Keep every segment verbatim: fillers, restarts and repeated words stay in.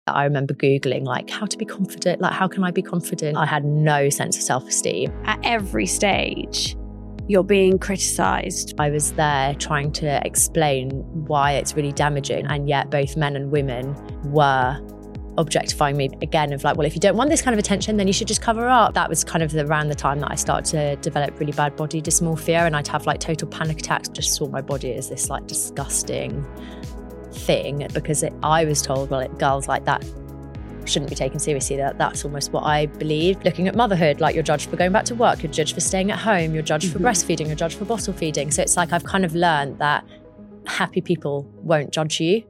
I remember Googling like how to be confident, like how can I be confident? I had no sense of self-esteem. At every stage, you're being criticised. I was there trying to explain why it's really damaging, and yet both men and women were objectifying me again of like, well, if you don't want this kind of attention, then you should just cover up. That was kind of around the time that I started to develop really bad body dysmorphia, and I'd have like total panic attacks. Just saw my body as this like disgusting thing because it, I was told, well, it, girls like that shouldn't be taken seriously. That that's almost what I believed. Looking at motherhood, like you're judged for going back to work, you're judged for staying at home, you're judged mm-hmm. for breastfeeding, you're judged for bottle feeding. So it's like I've kind of learned that happy people won't judge you.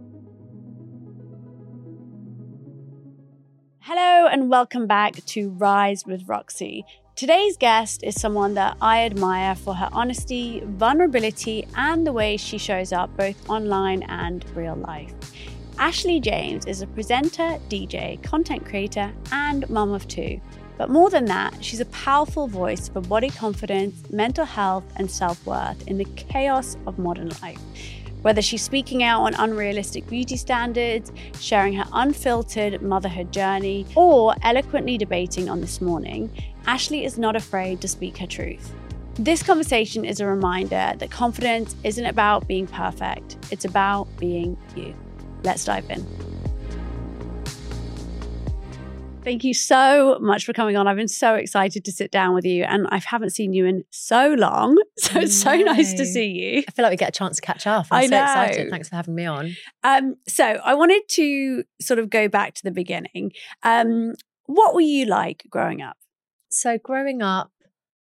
Hello and welcome back to Rise with Roxy. Today's guest is someone that I admire for her honesty, vulnerability, and the way she shows up both online and real life. Ashley James is a presenter, D J, content creator, and mum of two. But more than that, she's a powerful voice for body confidence, mental health, and self-worth in the chaos of modern life. Whether she's speaking out on unrealistic beauty standards, sharing her unfiltered motherhood journey, or eloquently debating on This Morning, Ashley is not afraid to speak her truth. This conversation is a reminder that confidence isn't about being perfect, it's about being you. Let's dive in. Thank you so much for coming on. I've been so excited to sit down with you, and I haven't seen you in so long. So it's so nice to see you. I feel like we get a chance to catch up. I'm I so know. excited. Thanks for having me on. Um, so I wanted to sort of go back to the beginning. Um, what were you like growing up? So growing up,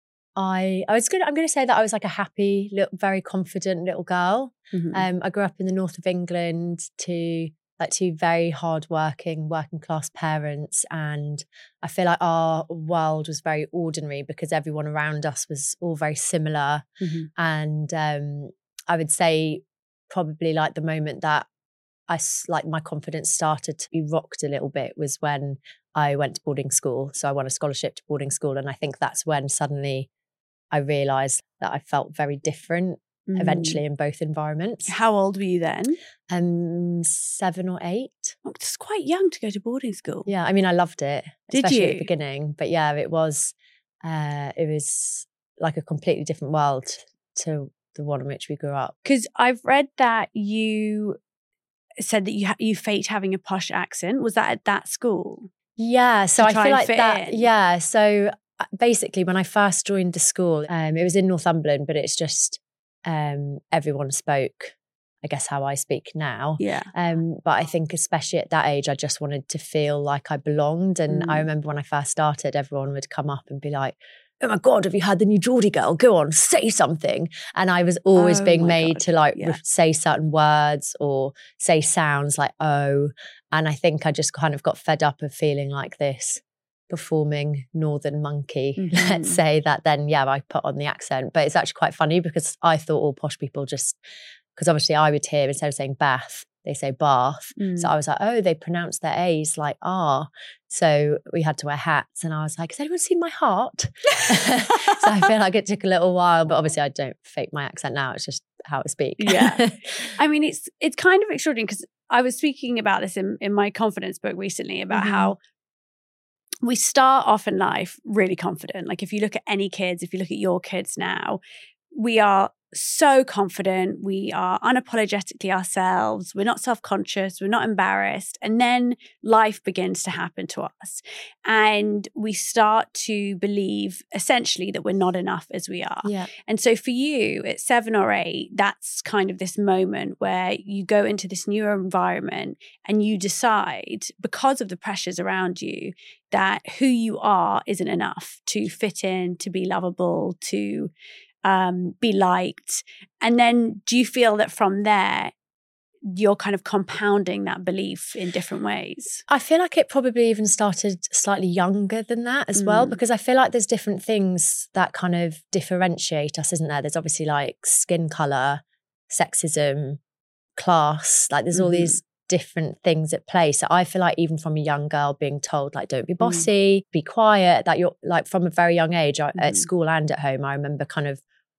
I I was gonna I'm gonna say that I was like a happy, little, very confident little girl. Mm-hmm. Um, I grew up in the north of England to like two very hardworking, working class parents, and I feel like our world was very ordinary because everyone around us was all very similar. Mm-hmm. And um, I would say probably like the moment that I like my confidence started to be rocked a little bit was when I went to boarding school. So I won a scholarship to boarding school, and I think that's when suddenly I realised that I felt very different. Mm. Eventually in both environments. How old were you then? Um, seven or eight. Oh, it's quite young to go to boarding school. Yeah, I mean, I loved it. Did especially you? At the beginning. But yeah, it was, uh, it was like a completely different world to the one in which we grew up. Because I've read that you said that you ha- you faked having a posh accent. Was that at that school? Yeah, so I feel like that. In? Yeah, so basically, when I first joined the school, um, it was in Northumberland, but it's just. Um, everyone spoke, I guess, how I speak now. Yeah. Um, but I think especially at that age, I just wanted to feel like I belonged. And mm. I remember when I first started, everyone would come up and be like, oh my God, have you heard the new Geordie girl? Go on, say something. And I was always oh being made God. to like yeah. say certain words or say sounds like, oh. And I think I just kind of got fed up of feeling like this performing Northern monkey, mm-hmm. let's say that then, yeah, I put on the accent. But it's actually quite funny because I thought all posh people just, because obviously I would hear instead of saying Bath, they say Bath. Mm. So I was like, oh, they pronounce their A's like R. So we had to wear hats and I was like, has anyone seen my heart? So I feel like it took a little while, but obviously I don't fake my accent now. It's just how I speak. Yeah. I mean, it's it's kind of extraordinary because I was speaking about this in, in my confidence book recently about mm-hmm. how we start off in life really confident. Like if you look at any kids, if you look at your kids now, we are so confident. We are unapologetically ourselves. We're not self-conscious. We're not embarrassed. And then life begins to happen to us. And we start to believe essentially that we're not enough as we are. Yeah. And so for you at seven or eight, that's kind of this moment where you go into this new environment and you decide, because of the pressures around you, that who you are isn't enough to fit in, to be lovable, to um, be liked. And then do you feel that from there, you're kind of compounding that belief in different ways? I feel like it probably even started slightly younger than that as mm. well, because I feel like there's different things that kind of differentiate us, isn't there? There's obviously like skin colour, sexism, class, like there's mm. all these different things at play. So I feel like even from a young girl being told like, don't be bossy, mm. be quiet, that you're like from a very young age mm. at school and at home, I remember kind of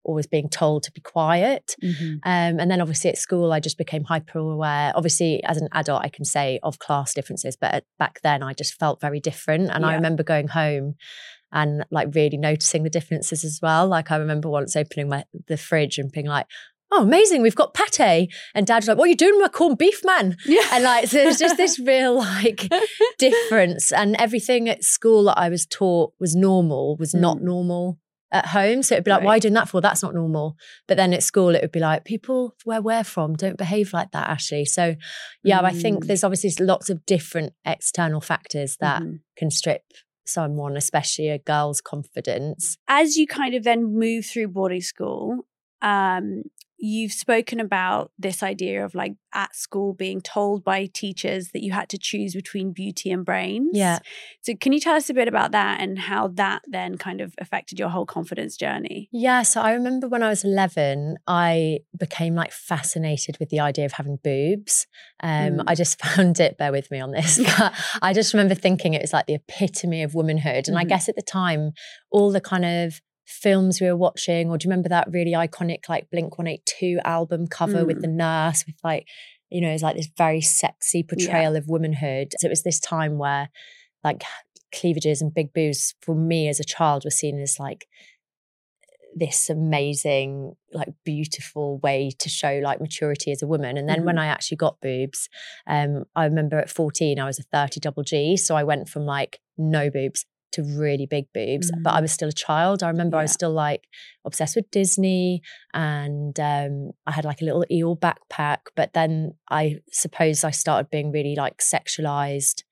always being told to be quiet. Mm-hmm. Um, and then obviously at school, I just became hyper aware. Obviously, as an adult, I can say of class differences, but at, back then I just felt very different. And Yeah. I remember going home and like really noticing the differences as well. Like I remember once opening my the fridge and being like, oh, amazing, we've got pate. And Dad was like, what are you doing with my corned beef, man? Yeah. And like, so there's just this real like difference. And everything at school that I was taught was normal, was Mm. not normal at home. So it'd be like, Right. why are you doing that for? That's not normal. But then at school, it would be like, people where we're from don't behave like that, Ashley. So yeah, I think Mm. there's obviously lots of different external factors that Mhm. can strip someone, especially a girl's confidence. As you kind of then move through boarding school, um, you've spoken about this idea of like at school being told by teachers that you had to choose between beauty and brains. Yeah. So can you tell us a bit about that and how that then kind of affected your whole confidence journey? Yeah, so I remember when I was eleven, I became like fascinated with the idea of having boobs. Um, Mm. I just found it, bear with me on this, but I just remember thinking it was like the epitome of womanhood. And I Mhm. guess at the time, all the kind of films we were watching, or do you remember that really iconic like Blink one eighty-two album cover Mm. with the nurse with like, you know, it's like this very sexy portrayal of womanhood. So it was this time where like cleavages and big boobs for me as a child were seen as like this amazing, like beautiful way to show like maturity as a woman. And then Mm-hmm. when I actually got boobs, um, I remember at fourteen, I was a thirty double G. So I went from like no boobs to really big boobs, Mm-hmm. but I was still a child. I remember I was Yeah. still like obsessed with Disney, and um, I had like a little eel backpack. But then I suppose I started being really like sexualized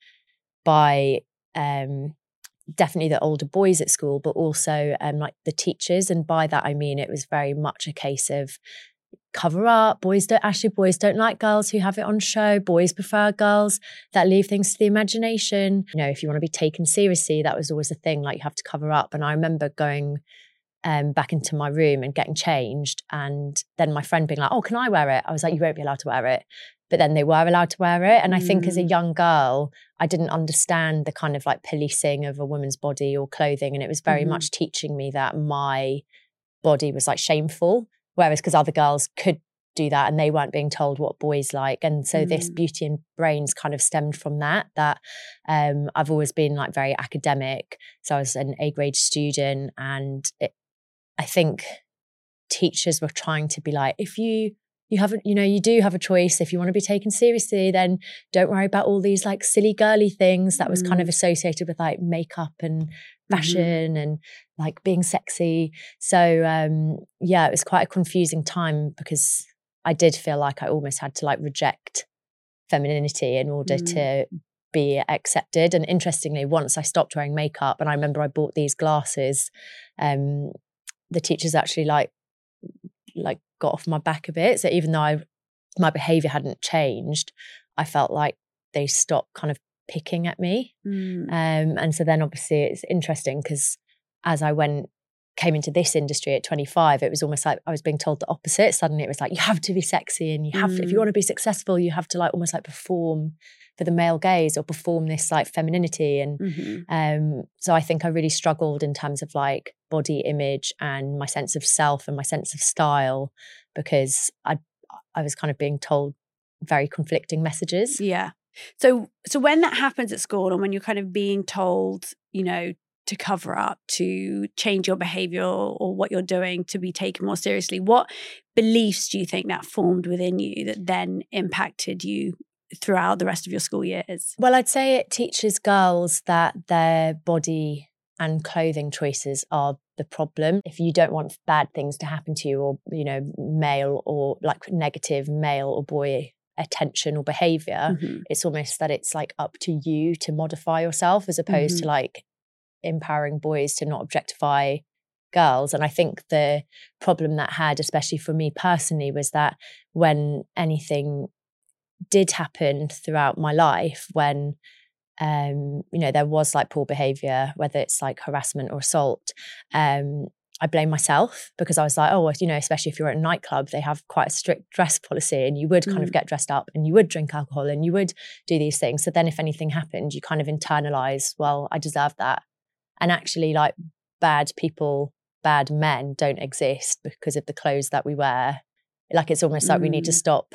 by um, definitely the older boys at school, but also um, like the teachers. And by that, I mean, it was very much a case of cover up. Boys don't, actually, boys don't like girls who have it on show. Boys prefer girls that leave things to the imagination. You know, if you want to be taken seriously, that was always a thing, like you have to cover up. And I remember going um, back into my room and getting changed. And then my friend being like, oh, can I wear it? I was like, you won't be allowed to wear it. But then they were allowed to wear it. And I think as a Mm. young girl, I didn't understand the kind of like policing of a woman's body or clothing. And it was very Mhm. much teaching me that my body was like shameful. Whereas because other girls could do that and they weren't being told what boys like. And so this Mm. beauty and brains kind of stemmed from that, that um, I've always been like very academic. So I was an A grade student, and it, I think teachers were trying to be like, if you, you haven't, you know, you do have a choice. If you want to be taken seriously, then don't worry about all these like silly girly things that was kind of Mm. associated with like makeup and fashion and like being sexy. So um, yeah, it was quite a confusing time because I did feel like I almost had to like reject femininity in order Mm. to be accepted. And interestingly, once I stopped wearing makeup, and I remember I bought these glasses, um, the teachers actually like like got off my back a bit. So even though I my behavior hadn't changed, I felt like they stopped kind of picking at me. Mm. Um, and so then obviously it's interesting because as I went, came into this industry at twenty-five, it was almost like I was being told the opposite. Suddenly it was like, you have to be sexy and you have to, if you Mm. want to be successful, you have to like almost like perform for the male gaze or perform this like femininity. And Mhm. um, so I think I really struggled in terms of like body image and my sense of self and my sense of style, because I I was kind of being told very conflicting messages. Yeah. So so when that happens at school and when you're kind of being told, you know, to cover up, to change your behavior or, or what you're doing to be taken more seriously, what beliefs do you think that formed within you that then impacted you throughout the rest of your school years? Well, I'd say it teaches girls that their body and clothing choices are the problem. If you don't want bad things to happen to you, or, you know, male or like negative male or boy attention or behavior, Mhm. it's almost that it's like up to you to modify yourself as opposed Mhm. to like empowering boys to not objectify girls. And I think the problem that had, especially for me personally, was that when anything did happen throughout my life, when um you know there was like poor behavior, whether it's like harassment or assault, um I blame myself, because I was like, oh, you know, especially if you're at a nightclub, they have quite a strict dress policy and you would kind Mm. of get dressed up and you would drink alcohol and you would do these things. So then if anything happened, you kind of internalize, well, I deserve that. And actually like bad people bad men don't exist because of the clothes that we wear. Like, it's almost like mm. we need to stop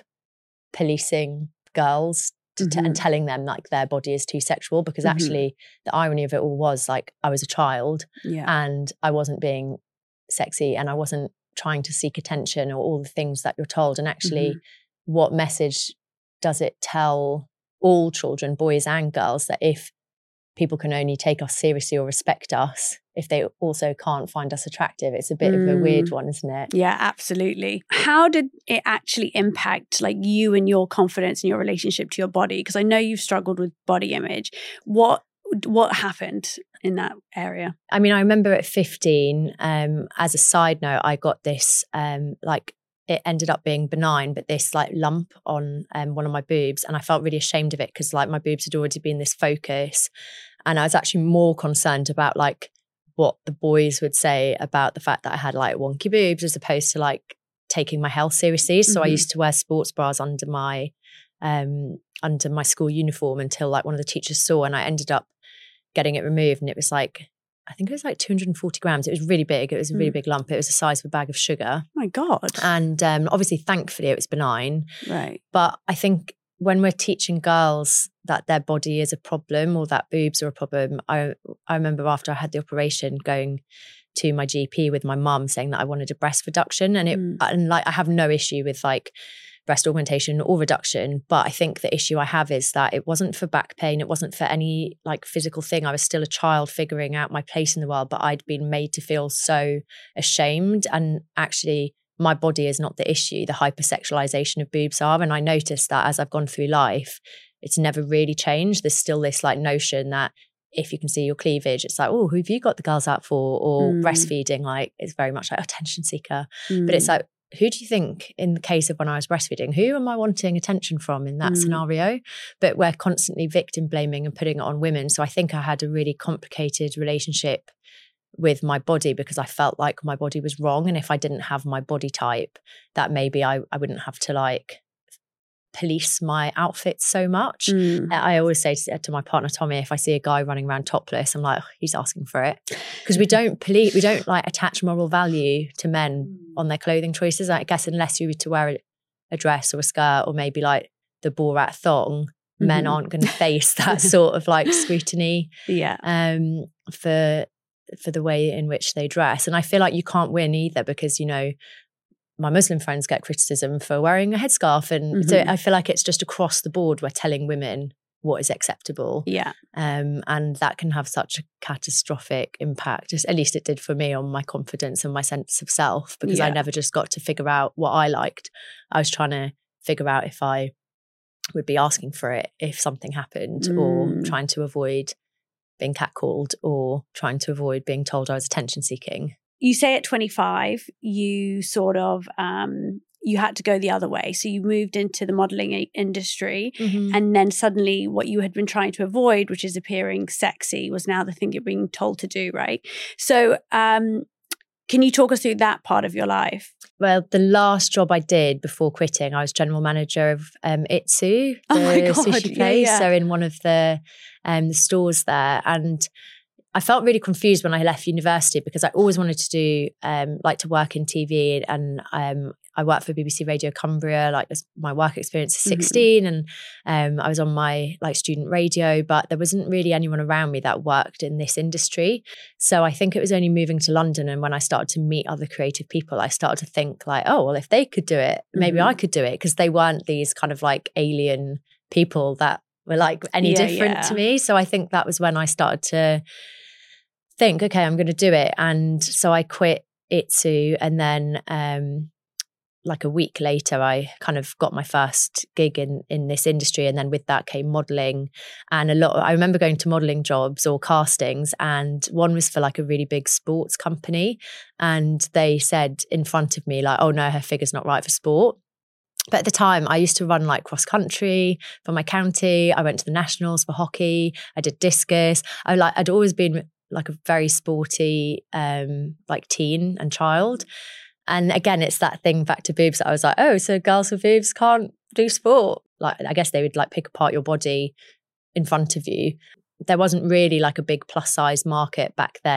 policing girls to t- mm-hmm. and telling them like their body is too sexual, because mm-hmm. actually the irony of it all was like I was a child yeah. and I wasn't being sexy and I wasn't trying to seek attention or all the things that you're told. And actually mm-hmm. what message does it tell all children, boys and girls, that if people can only take us seriously or respect us if they also can't find us attractive? It's a bit mm. of a weird one, isn't it? Yeah, absolutely. How did it actually impact like you and your confidence and your relationship to your body? Because I know you've struggled with body image. What what happened in that area? I mean, I remember at fifteen, um, as a side note, I got this um, like it ended up being benign, but this like lump on um, one of my boobs, and I felt really ashamed of it because like my boobs had already been this focus, and I was actually more concerned about like what the boys would say about the fact that I had like wonky boobs as opposed to like taking my health seriously. So mm-hmm. I used to wear sports bras under my um, under my school uniform until like one of the teachers saw, and I ended up getting it removed, and it was like, I think it was like two hundred forty grams. It was really big. It was a really mm. big lump. It was the size of a bag of sugar. Oh my God. And um, obviously, thankfully, it was benign. Right. But I think when we're teaching girls that their body is a problem or that boobs are a problem, I I remember after I had the operation going to my G P with my mum saying that I wanted a breast reduction. And it mm. and like I have no issue with like breast augmentation or reduction, but I think the issue I have is that it wasn't for back pain, it wasn't for any like physical thing. I was still a child figuring out my place in the world, but I'd been made to feel so ashamed, and actually my body is not the issue, the hypersexualization of boobs are. And I noticed that as I've gone through life, it's never really changed. There's still this like notion that if you can see your cleavage, it's like, oh, who have you got the girls out for? Or mm. breastfeeding, like it's very much like attention seeker. Mm. But it's like, who do you think in the case of when I was breastfeeding, who am I wanting attention from in that mm. scenario? But we're constantly victim blaming and putting it on women. So I think I had a really complicated relationship with my body because I felt like my body was wrong. And if I didn't have my body type, that maybe I, I wouldn't have to like police my outfits so much. Mm. I always say to, to my partner Tommy, if I see a guy running around topless, I'm like, oh, he's asking for it, because we don't police, we don't like attach moral value to men on their clothing choices. I guess unless you were to wear a, a dress or a skirt or maybe like the Borat thong, mm-hmm. men aren't going to face that sort of like scrutiny. Yeah. Um, for for the way in which they dress, and I feel like you can't win either because you know. My Muslim friends get criticism for wearing a headscarf. And mm-hmm. so I feel like it's just across the board we're telling women what is acceptable. Yeah. Um, and that can have such a catastrophic impact, just, at least it did for me, on my confidence and my sense of self, because yeah. I never just got to figure out what I liked. I was trying to figure out if I would be asking for it if something happened mm. or trying to avoid being catcalled or trying to avoid being told I was attention seeking. You say at twenty-five, you sort of, um, you had to go the other way. So you moved into the modeling industry mm-hmm. and then suddenly what you had been trying to avoid, which is appearing sexy, was now the thing you're being told to do, right? So um, can you talk us through that part of your life? Well, the last job I did before quitting, I was general manager of um, Itsu, the oh my God, sushi place. Yeah, yeah. So in one of the um, stores there. And I felt really confused when I left university because I always wanted to do, um, like to work in T V, and um, I worked for B B C Radio Cumbria, like my work experience is sixteen, mm-hmm. and um, I was on my like student radio, but there wasn't really anyone around me that worked in this industry. So I think it was only moving to London, and when I started to meet other creative people, I started to think like, oh, well, if they could do it, maybe mm-hmm. I could do it, because they weren't these kind of like alien people that were like any yeah, different yeah. to me. So I think that was when I started to think, okay, I'm going to do it. And so I quit Itsu, and then um, like a week later, I kind of got my first gig in in this industry. And then with that came modelling, and a lot. I remember going to modelling jobs or castings, and one was for like a really big sports company, and they said in front of me like, oh no, her figure's not right for sport. But at the time, I used to run like cross country for my county. I went to the nationals for hockey. I did discus. I like I'd always been like a very sporty um, like teen and child. And again, it's that thing back to boobs that I was like, oh, so girls with boobs can't do sport. Like, I guess they would like pick apart your body in front of you. There wasn't really like a big plus size market back then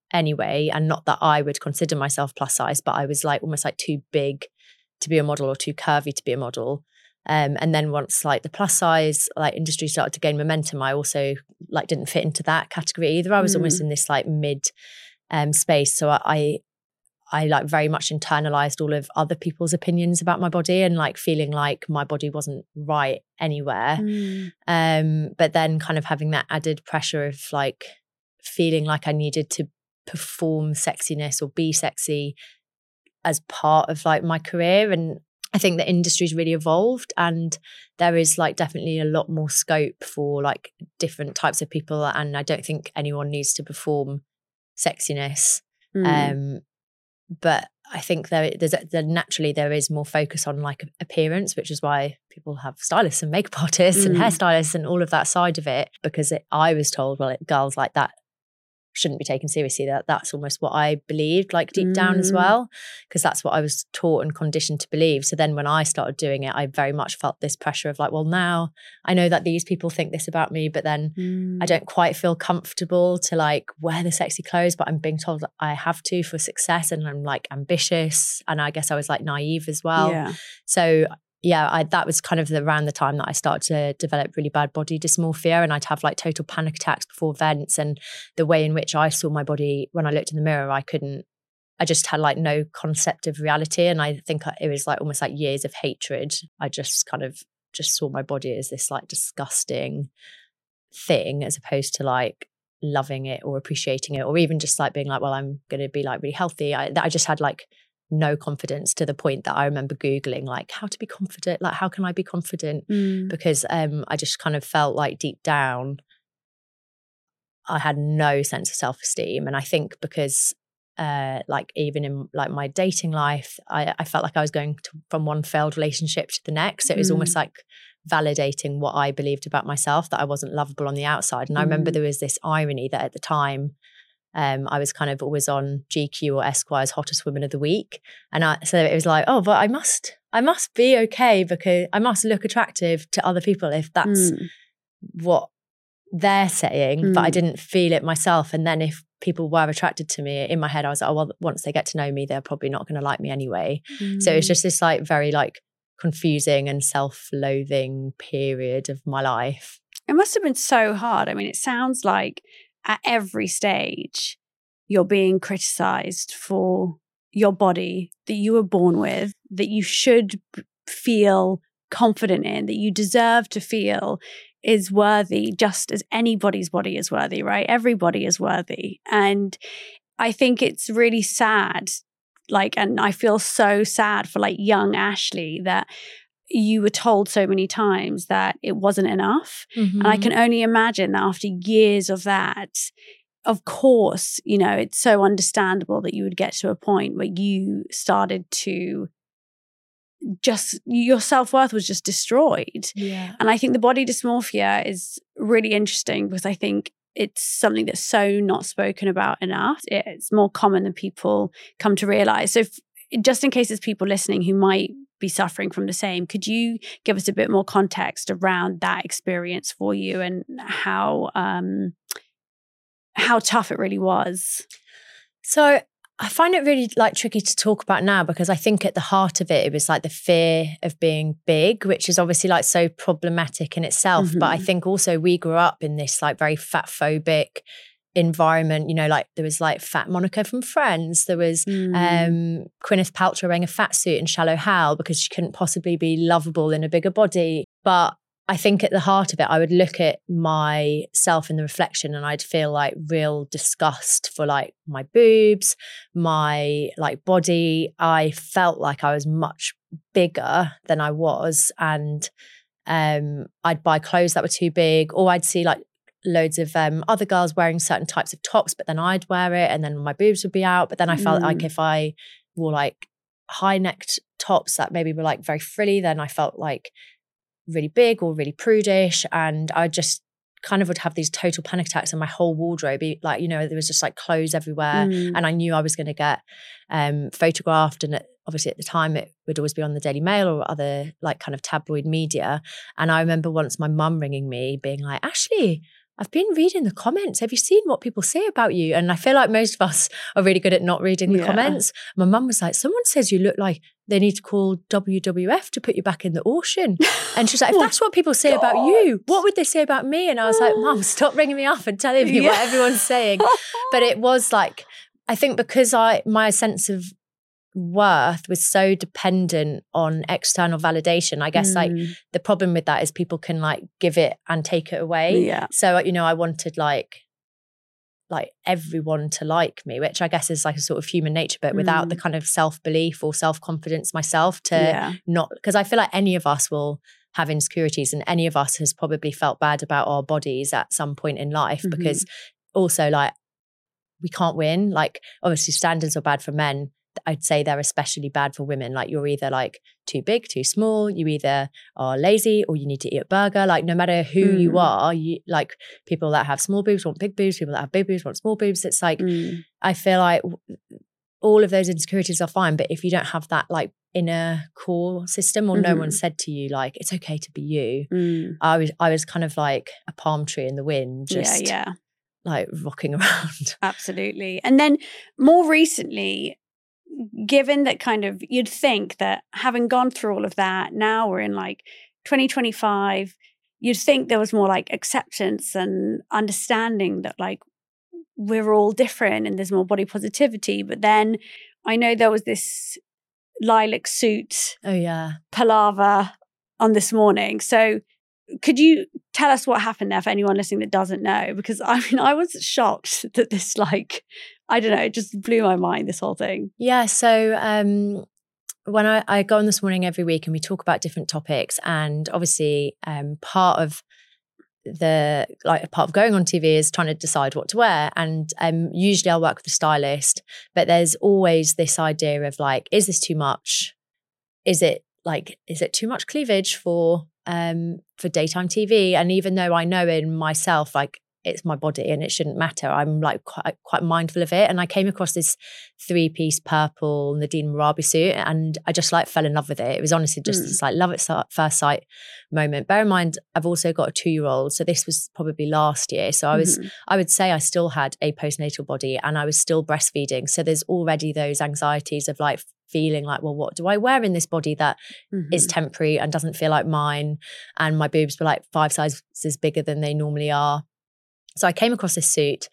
anyway. And not that I would consider myself plus size, but I was like almost like too big to be a model or too curvy to be a model. Um, and then once like the plus size like industry started to gain momentum, I also like didn't fit into that category either. I was mm. almost in this like mid um, space. So I, I I like very much internalized all of other people's opinions about my body and like feeling like my body wasn't right anywhere. Mm. Um, but then kind of having that added pressure of like feeling like I needed to perform sexiness or be sexy as part of like my career. And I think the industry's really evolved and there is like definitely a lot more scope for like different types of people. And I don't think anyone needs to perform sexiness. Mm. Um, but I think there, there's there, naturally there is more focus on like appearance, which is why people have stylists and makeup artists mm. and hairstylists and all of that side of it. Because it, I was told, well, it, girls like that shouldn't be taken seriously. That that's almost what I believed, like deep mm. down as well, because that's what I was taught and conditioned to believe. So then when I started doing it, I very much felt this pressure of like, well, now I know that these people think this about me, but then mm. I don't quite feel comfortable to like wear the sexy clothes, but I'm being told that I have to for success, and I'm like ambitious, and I guess I was like naive as well. Yeah. So yeah, I, that was kind of the, around the time that I started to develop really bad body dysmorphia, and I'd have like total panic attacks before events. And the way in which I saw my body when I looked in the mirror, I couldn't, I just had like no concept of reality. And I think it was like almost like years of hatred. I just kind of just saw my body as this like disgusting thing, as opposed to like loving it or appreciating it, or even just like being like, well, I'm going to be like really healthy. I, I just had like no confidence, to the point that I remember Googling like how to be confident, like how can I be confident? Mm. Because um, I just kind of felt like deep down I had no sense of self-esteem. And I think because uh, like even in like my dating life, I, I felt like I was going to, from one failed relationship to the next. So it was mm. almost like validating what I believed about myself, that I wasn't lovable on the outside. And mm. I remember there was this irony that at the time, Um, I was kind of always on G Q or Esquire's Hottest Woman of the Week. And I, so it was like, oh, but I must, I must be okay, because I must look attractive to other people if that's mm. what they're saying, mm. but I didn't feel it myself. And then if people were attracted to me, in my head, I was like, oh, well, once they get to know me, they're probably not going to like me anyway. Mm. So it's just this like very like confusing and self-loathing period of my life. It must have been so hard. I mean, it sounds like at every stage, you're being criticized for your body that you were born with, that you should feel confident in, that you deserve to feel is worthy, just as anybody's body is worthy, right? Everybody is worthy. And I think it's really sad, like, and I feel so sad for like young Ashley that you were told so many times that it wasn't enough. Mm-hmm. And I can only imagine that after years of that, of course, you know, it's so understandable that you would get to a point where you started to just, your self-worth was just destroyed. Yeah. And I think the body dysmorphia is really interesting because I think it's something that's so not spoken about enough. It's more common than people come to realize. So if, just in case there's people listening who might be suffering from the same, could you give us a bit more context around that experience for you and how um, how tough it really was? So I find it really like tricky to talk about now, because I think at the heart of it, it was like the fear of being big, which is obviously like so problematic in itself. Mm-hmm. But I think also we grew up in this like very fat phobic environment, you know, like there was like Fat Monica from Friends, there was mm. um Gwyneth Paltrow wearing a fat suit in Shallow Hal because she couldn't possibly be lovable in a bigger body. But I think at the heart of it, I would look at myself in the reflection and I'd feel like real disgust for like my boobs, my like body. I felt like I was much bigger than I was, and um I'd buy clothes that were too big, or I'd see like loads of um, other girls wearing certain types of tops, but then I'd wear it and then my boobs would be out. But then I felt mm. like if I wore like high-necked tops that maybe were like very frilly, then I felt like really big or really prudish. And I just kind of would have these total panic attacks, and my whole wardrobe, like, you know, there was just like clothes everywhere. Mm. And I knew I was going to get um, photographed. And it, obviously at the time it would always be on the Daily Mail or other like kind of tabloid media. And I remember once my mum ringing me being like, Ashley, I've been reading the comments. Have you seen what people say about you? And I feel like most of us are really good at not reading the Yeah. comments. My mum was like, someone says you look like they need to call W W F to put you back in the ocean. And she's like, if Oh that's what people say God. about you, what would they say about me? And I was like, Mum, stop ringing me up and telling me Yeah. what everyone's saying. But it was like, I think because I my sense of worth was so dependent on external validation. I guess mm. like the problem with that is people can like give it and take it away. Yeah. So, you know, I wanted like like everyone to like me, which I guess is like a sort of human nature, but without mm. the kind of self-belief or self-confidence myself to yeah. not, because I feel like any of us will have insecurities and any of us has probably felt bad about our bodies at some point in life mm-hmm. because also like we can't win. Like obviously standards are bad for men. I'd say they're especially bad for women. Like you're either like too big, too small, you either are lazy or you need to eat a burger. Like no matter who mm. you are, you like people that have small boobs want big boobs, people that have big boobs want small boobs. It's like, mm. I feel like all of those insecurities are fine. But if you don't have that like inner core system or mm-hmm. no one said to you, like, it's okay to be you. Mm. I was, I was kind of like a palm tree in the wind, just yeah, yeah. like rocking around. Absolutely. And then more recently, given that kind of you'd think that having gone through all of that, now we're in like twenty twenty-five, you'd think there was more like acceptance and understanding that like we're all different and there's more body positivity. But then I know there was this lilac suit oh yeah palaver on This Morning. So could you tell us what happened there for anyone listening that doesn't know? Because I mean, I was shocked that this like, I don't know, it just blew my mind, this whole thing. Yeah. So um, when I, I go on This Morning every week and we talk about different topics, and obviously um, part of the, like part of going on T V is trying to decide what to wear. And um, usually I'll work with a stylist, but there's always this idea of like, is this too much? Is it like, is it too much cleavage for um, for daytime T V? And even though I know in myself, like it's my body and it shouldn't matter, I'm like quite, quite mindful of it. And I came across this three-piece purple Nadine Marabi suit and I just like fell in love with it. It was honestly just mm. this like love at first sight moment. Bear in mind, I've also got a two-year-old. So this was probably last year. So I was, mm-hmm. I would say I still had a postnatal body and I was still breastfeeding. So there's already those anxieties of like feeling like, well, what do I wear in this body that mm-hmm. is temporary and doesn't feel like mine? And my boobs were like five sizes bigger than they normally are. So I came across this suit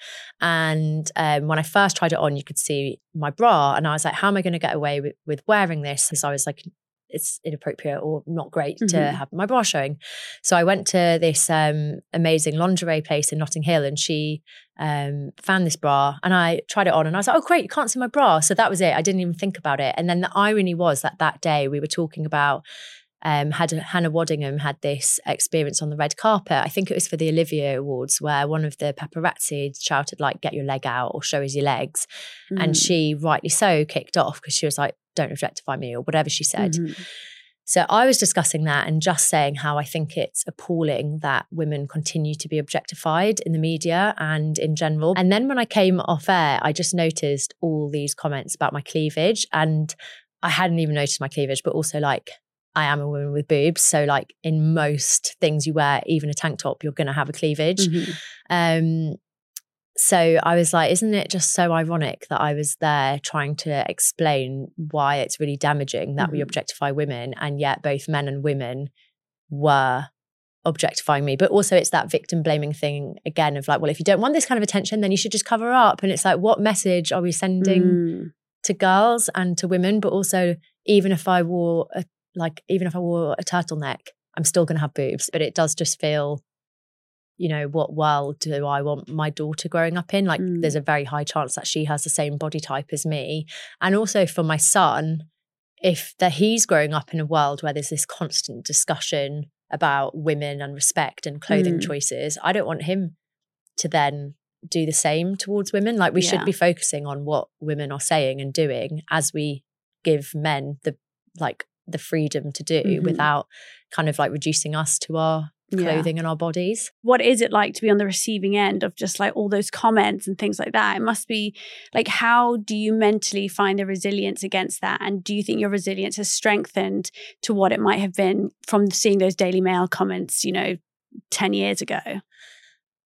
and um, when I first tried it on, you could see my bra and I was like, how am I going to get away with, with wearing this? Because I was like, it's inappropriate or not great mm-hmm. to have my bra showing. So I went to this um, amazing lingerie place in Notting Hill and she um, found this bra and I tried it on and I was like, oh great, you can't see my bra. So that was it. I didn't even think about it. And then the irony was that that day we were talking about Um, had Hannah Waddingham had this experience on the red carpet. I think it was for the Olivier Awards where one of the paparazzi shouted like, get your leg out or show us your legs. Mm. And she rightly so kicked off because she was like, don't objectify me or whatever she said. Mm-hmm. So I was discussing that and just saying how I think it's appalling that women continue to be objectified in the media and in general. And then when I came off air, I just noticed all these comments about my cleavage and I hadn't even noticed my cleavage, but also like, I am a woman with boobs. So like in most things you wear, even a tank top, you're going to have a cleavage. Mm-hmm. Um, so I was like, isn't it just so ironic that I was there trying to explain why it's really damaging that mm-hmm. we objectify women and yet both men and women were objectifying me. But also it's that victim blaming thing again of like, well, if you don't want this kind of attention, then you should just cover up. And it's like, what message are we sending mm. to girls and to women? But also even if I wore a Like even if I wore a turtleneck, I'm still going to have boobs. But it does just feel, you know, what world do I want my daughter growing up in? Like mm. there's a very high chance that she has the same body type as me. And also for my son, if that he's growing up in a world where there's this constant discussion about women and respect and clothing mm. choices, I don't want him to then do the same towards women. Like we yeah. should be focusing on what women are saying and doing as we give men the like the freedom to do mm-hmm. without kind of like reducing us to our clothing yeah. and our bodies. What is it like to be on the receiving end of just like all those comments and things like that? It must be like, how do you mentally find the resilience against that? And do you think your resilience has strengthened to what it might have been from seeing those Daily Mail comments, you know, ten years ago?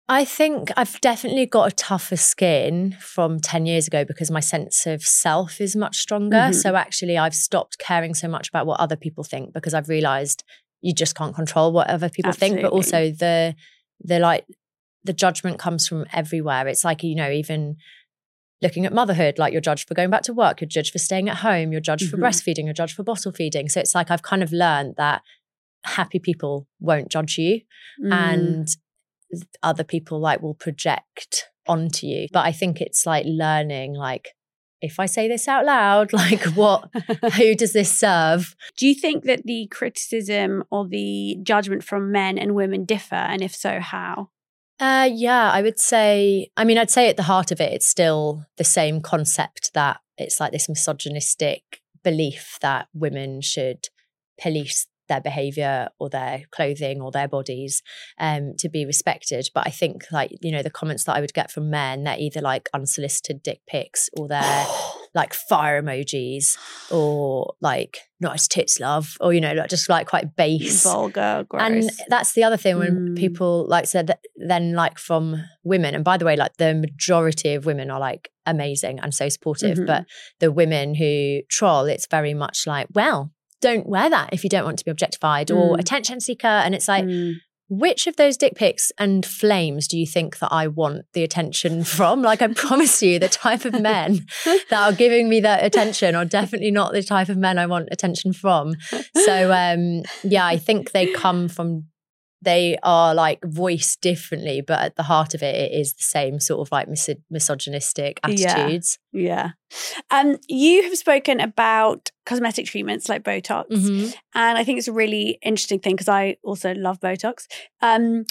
I think I've definitely got a tougher skin from ten years ago because my sense of self is much stronger. Mm-hmm. So actually I've stopped caring so much about what other people think because I've realised you just can't control what other people Absolutely. think. But also the the like the judgment comes from everywhere. It's like, you know, even looking at motherhood, like you're judged for going back to work, you're judged for staying at home, you're judged mm-hmm. for breastfeeding, you're judged for bottle feeding. So it's like I've kind of learned that happy people won't judge you mm. and other people like will project onto you. But I think it's like learning, like, if I say this out loud, like what, who does this serve? Do you think that the criticism or the judgment from men and women differ? And if so, how? Uh, yeah, I would say, I mean, I'd say at the heart of it, it's still the same concept that it's like this misogynistic belief that women should police their behavior or their clothing or their bodies um, to be respected. But I think like, you know, the comments that I would get from men, they're either like unsolicited dick pics or they're like fire emojis or like nice tits love or, you know, like just like quite base. Vulgar, gross. And that's the other thing when Mm. people like said that then like from women, and by the way, like the majority of women are like amazing and so supportive, Mhm. but the women who troll, it's very much like, well, don't wear that if you don't want to be objectified or Mm. attention seeker. And it's like, Mm. which of those dick pics and flames do you think that I want the attention from? Like, I promise you, the type of men that are giving me that attention are definitely not the type of men I want attention from. So, um, yeah, I think they come from, they are like voiced differently, but at the heart of it, it is the same sort of like mis- misogynistic attitudes. Yeah. Um, you have spoken about cosmetic treatments like Botox. Mm-hmm. And I think it's a really interesting thing because I also love Botox. Um,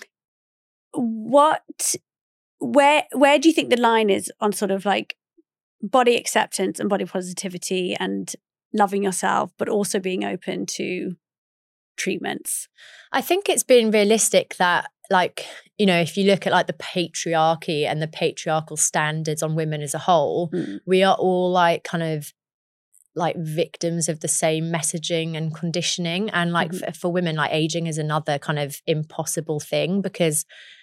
what, where, where do you think the line is on sort of like body acceptance and body positivity and loving yourself, but also being open to treatments? I think it's been realistic that, like, you know, if you look at like the patriarchy and the patriarchal standards on women as a whole, Mm. we are all like kind of like victims of the same messaging and conditioning. And like Mhm. f- for women, like aging is another kind of impossible thing because,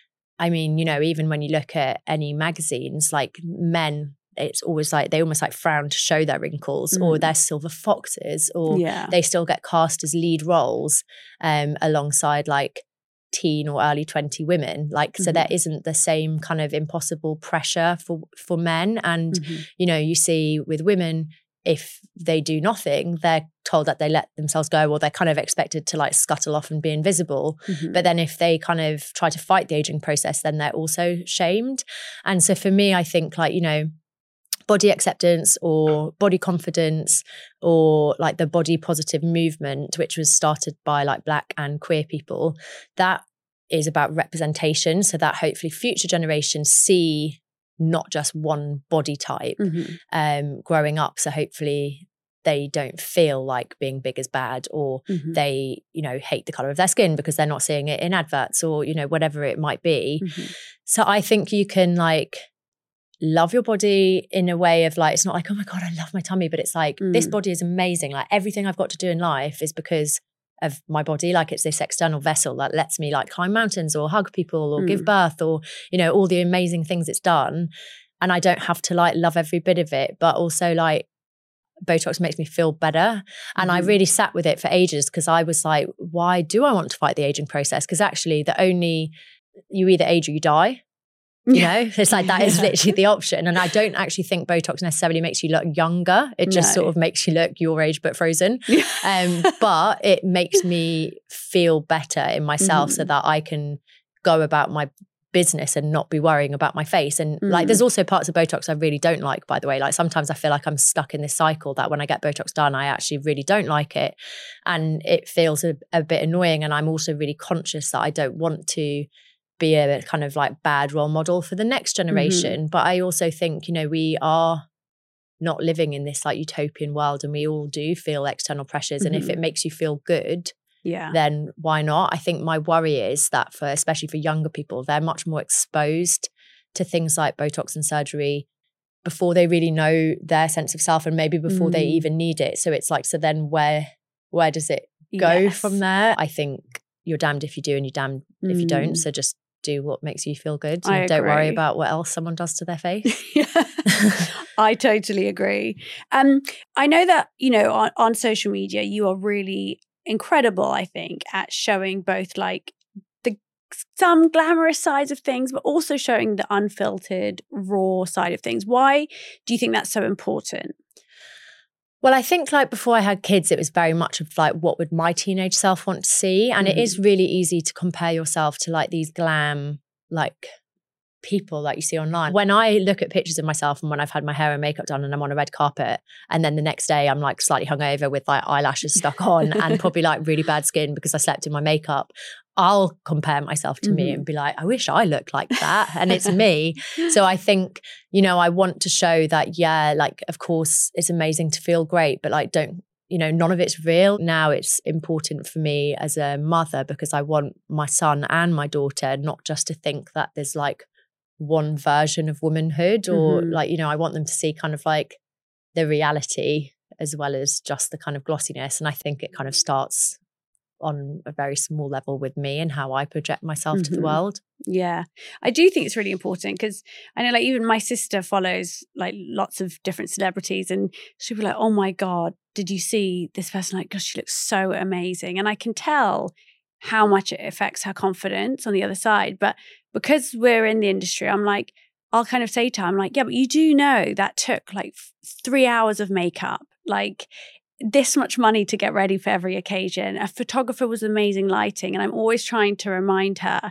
I mean, you know, even when you look at any magazines, like men, it's always like they almost like frown to show their wrinkles Mm. or they're silver foxes or Yeah. they still get cast as lead roles um, alongside like teen or early twenty women. Like, so Mhm. there isn't the same kind of impossible pressure for, for men. And, Mhm. you know, you see with women, if they do nothing, they're told that they let themselves go or they're kind of expected to like scuttle off and be invisible. Mhm. But then if they kind of try to fight the aging process, then they're also shamed. And so for me, I think like, you know, body acceptance or body confidence or like the body positive movement, which was started by like Black and queer people, that is about representation so that hopefully future generations see not just one body type Mhm. um, growing up. So hopefully they don't feel like being big is bad or Mhm. they, you know, hate the colour of their skin because they're not seeing it in adverts or, you know, whatever it might be. Mhm. So I think you can like love your body in a way of like, it's not like, oh my God, I love my tummy, but it's like, Mm. this body is amazing. Like everything I've got to do in life is because of my body. Like it's this external vessel that lets me like climb mountains or hug people or Mm. give birth or, you know, all the amazing things it's done. And I don't have to like love every bit of it, but also like Botox makes me feel better. And I Mhm. really sat with it for ages because I was like, why do I want to fight the aging process? Because actually the only, you either age or you die. You know, it's like that is Yeah. literally the option. And I don't actually think Botox necessarily makes you look younger. It just No. sort of makes you look your age but frozen. Um, but it makes me feel better in myself so Mhm. that I can go about my business and not be worrying about my face. And like Mm. there's also parts of Botox I really don't like, by the way. Like sometimes I feel like I'm stuck in this cycle that when I get Botox done, I actually really don't like it. And it feels a, a bit annoying. And I'm also really conscious that I don't want to be a kind of like bad role model for the next generation. Mm-hmm. But I also think, you know, we are not living in this like utopian world and we all do feel external pressures. Mm-hmm. And if it makes you feel good, yeah, then why not? I think my worry is that for, especially for younger people, they're much more exposed to things like Botox and surgery before they really know their sense of self and maybe before mm. they even need it. So it's like, so then where, where does it go yes. from there? I think you're damned if you do and you're damned if you don't. So just do what makes you feel good. I And don't worry agree. about what else someone does to their face. Yeah. I totally agree. Um, I know that, you know, on, on social media, you are really incredible, I think, at showing both like the some glamorous sides of things, but also showing the unfiltered, raw side of things. Why do you think that's so important? Well, I think like before I had kids, it was very much of like, what would my teenage self want to see? And mm-hmm. it is really easy to compare yourself to like these glam, like people that you see online. When I look at pictures of myself and when I've had my hair and makeup done and I'm on a red carpet, and then the next day I'm like slightly hungover with like eyelashes stuck on and probably like really bad skin because I slept in my makeup, I'll compare myself to mm-hmm. me and be like, I wish I looked like that. And it's me. So I think, you know, I want to show that, yeah, like, of course, it's amazing to feel great, but like, don't, you know, none of it's real. Now it's important for me as a mother because I want my son and my daughter not just to think that there's like one version of womanhood or mm-hmm. like, you know, I want them to see kind of like the reality as well as just the kind of glossiness. And I think it kind of starts on a very small level with me and how I project myself mm-hmm. to the world. Yeah. I do think it's really important because I know like even my sister follows like lots of different celebrities and she'll be like, oh my God, did you see this person? Like, gosh, she looks so amazing. And I can tell how much it affects her confidence on the other side. But because we're in the industry, I'm like, I'll kind of say to her, I'm like, yeah, but you do know that took like three hours of makeup, like this much money to get ready for every occasion. A photographer was amazing lighting. And I'm always trying to remind her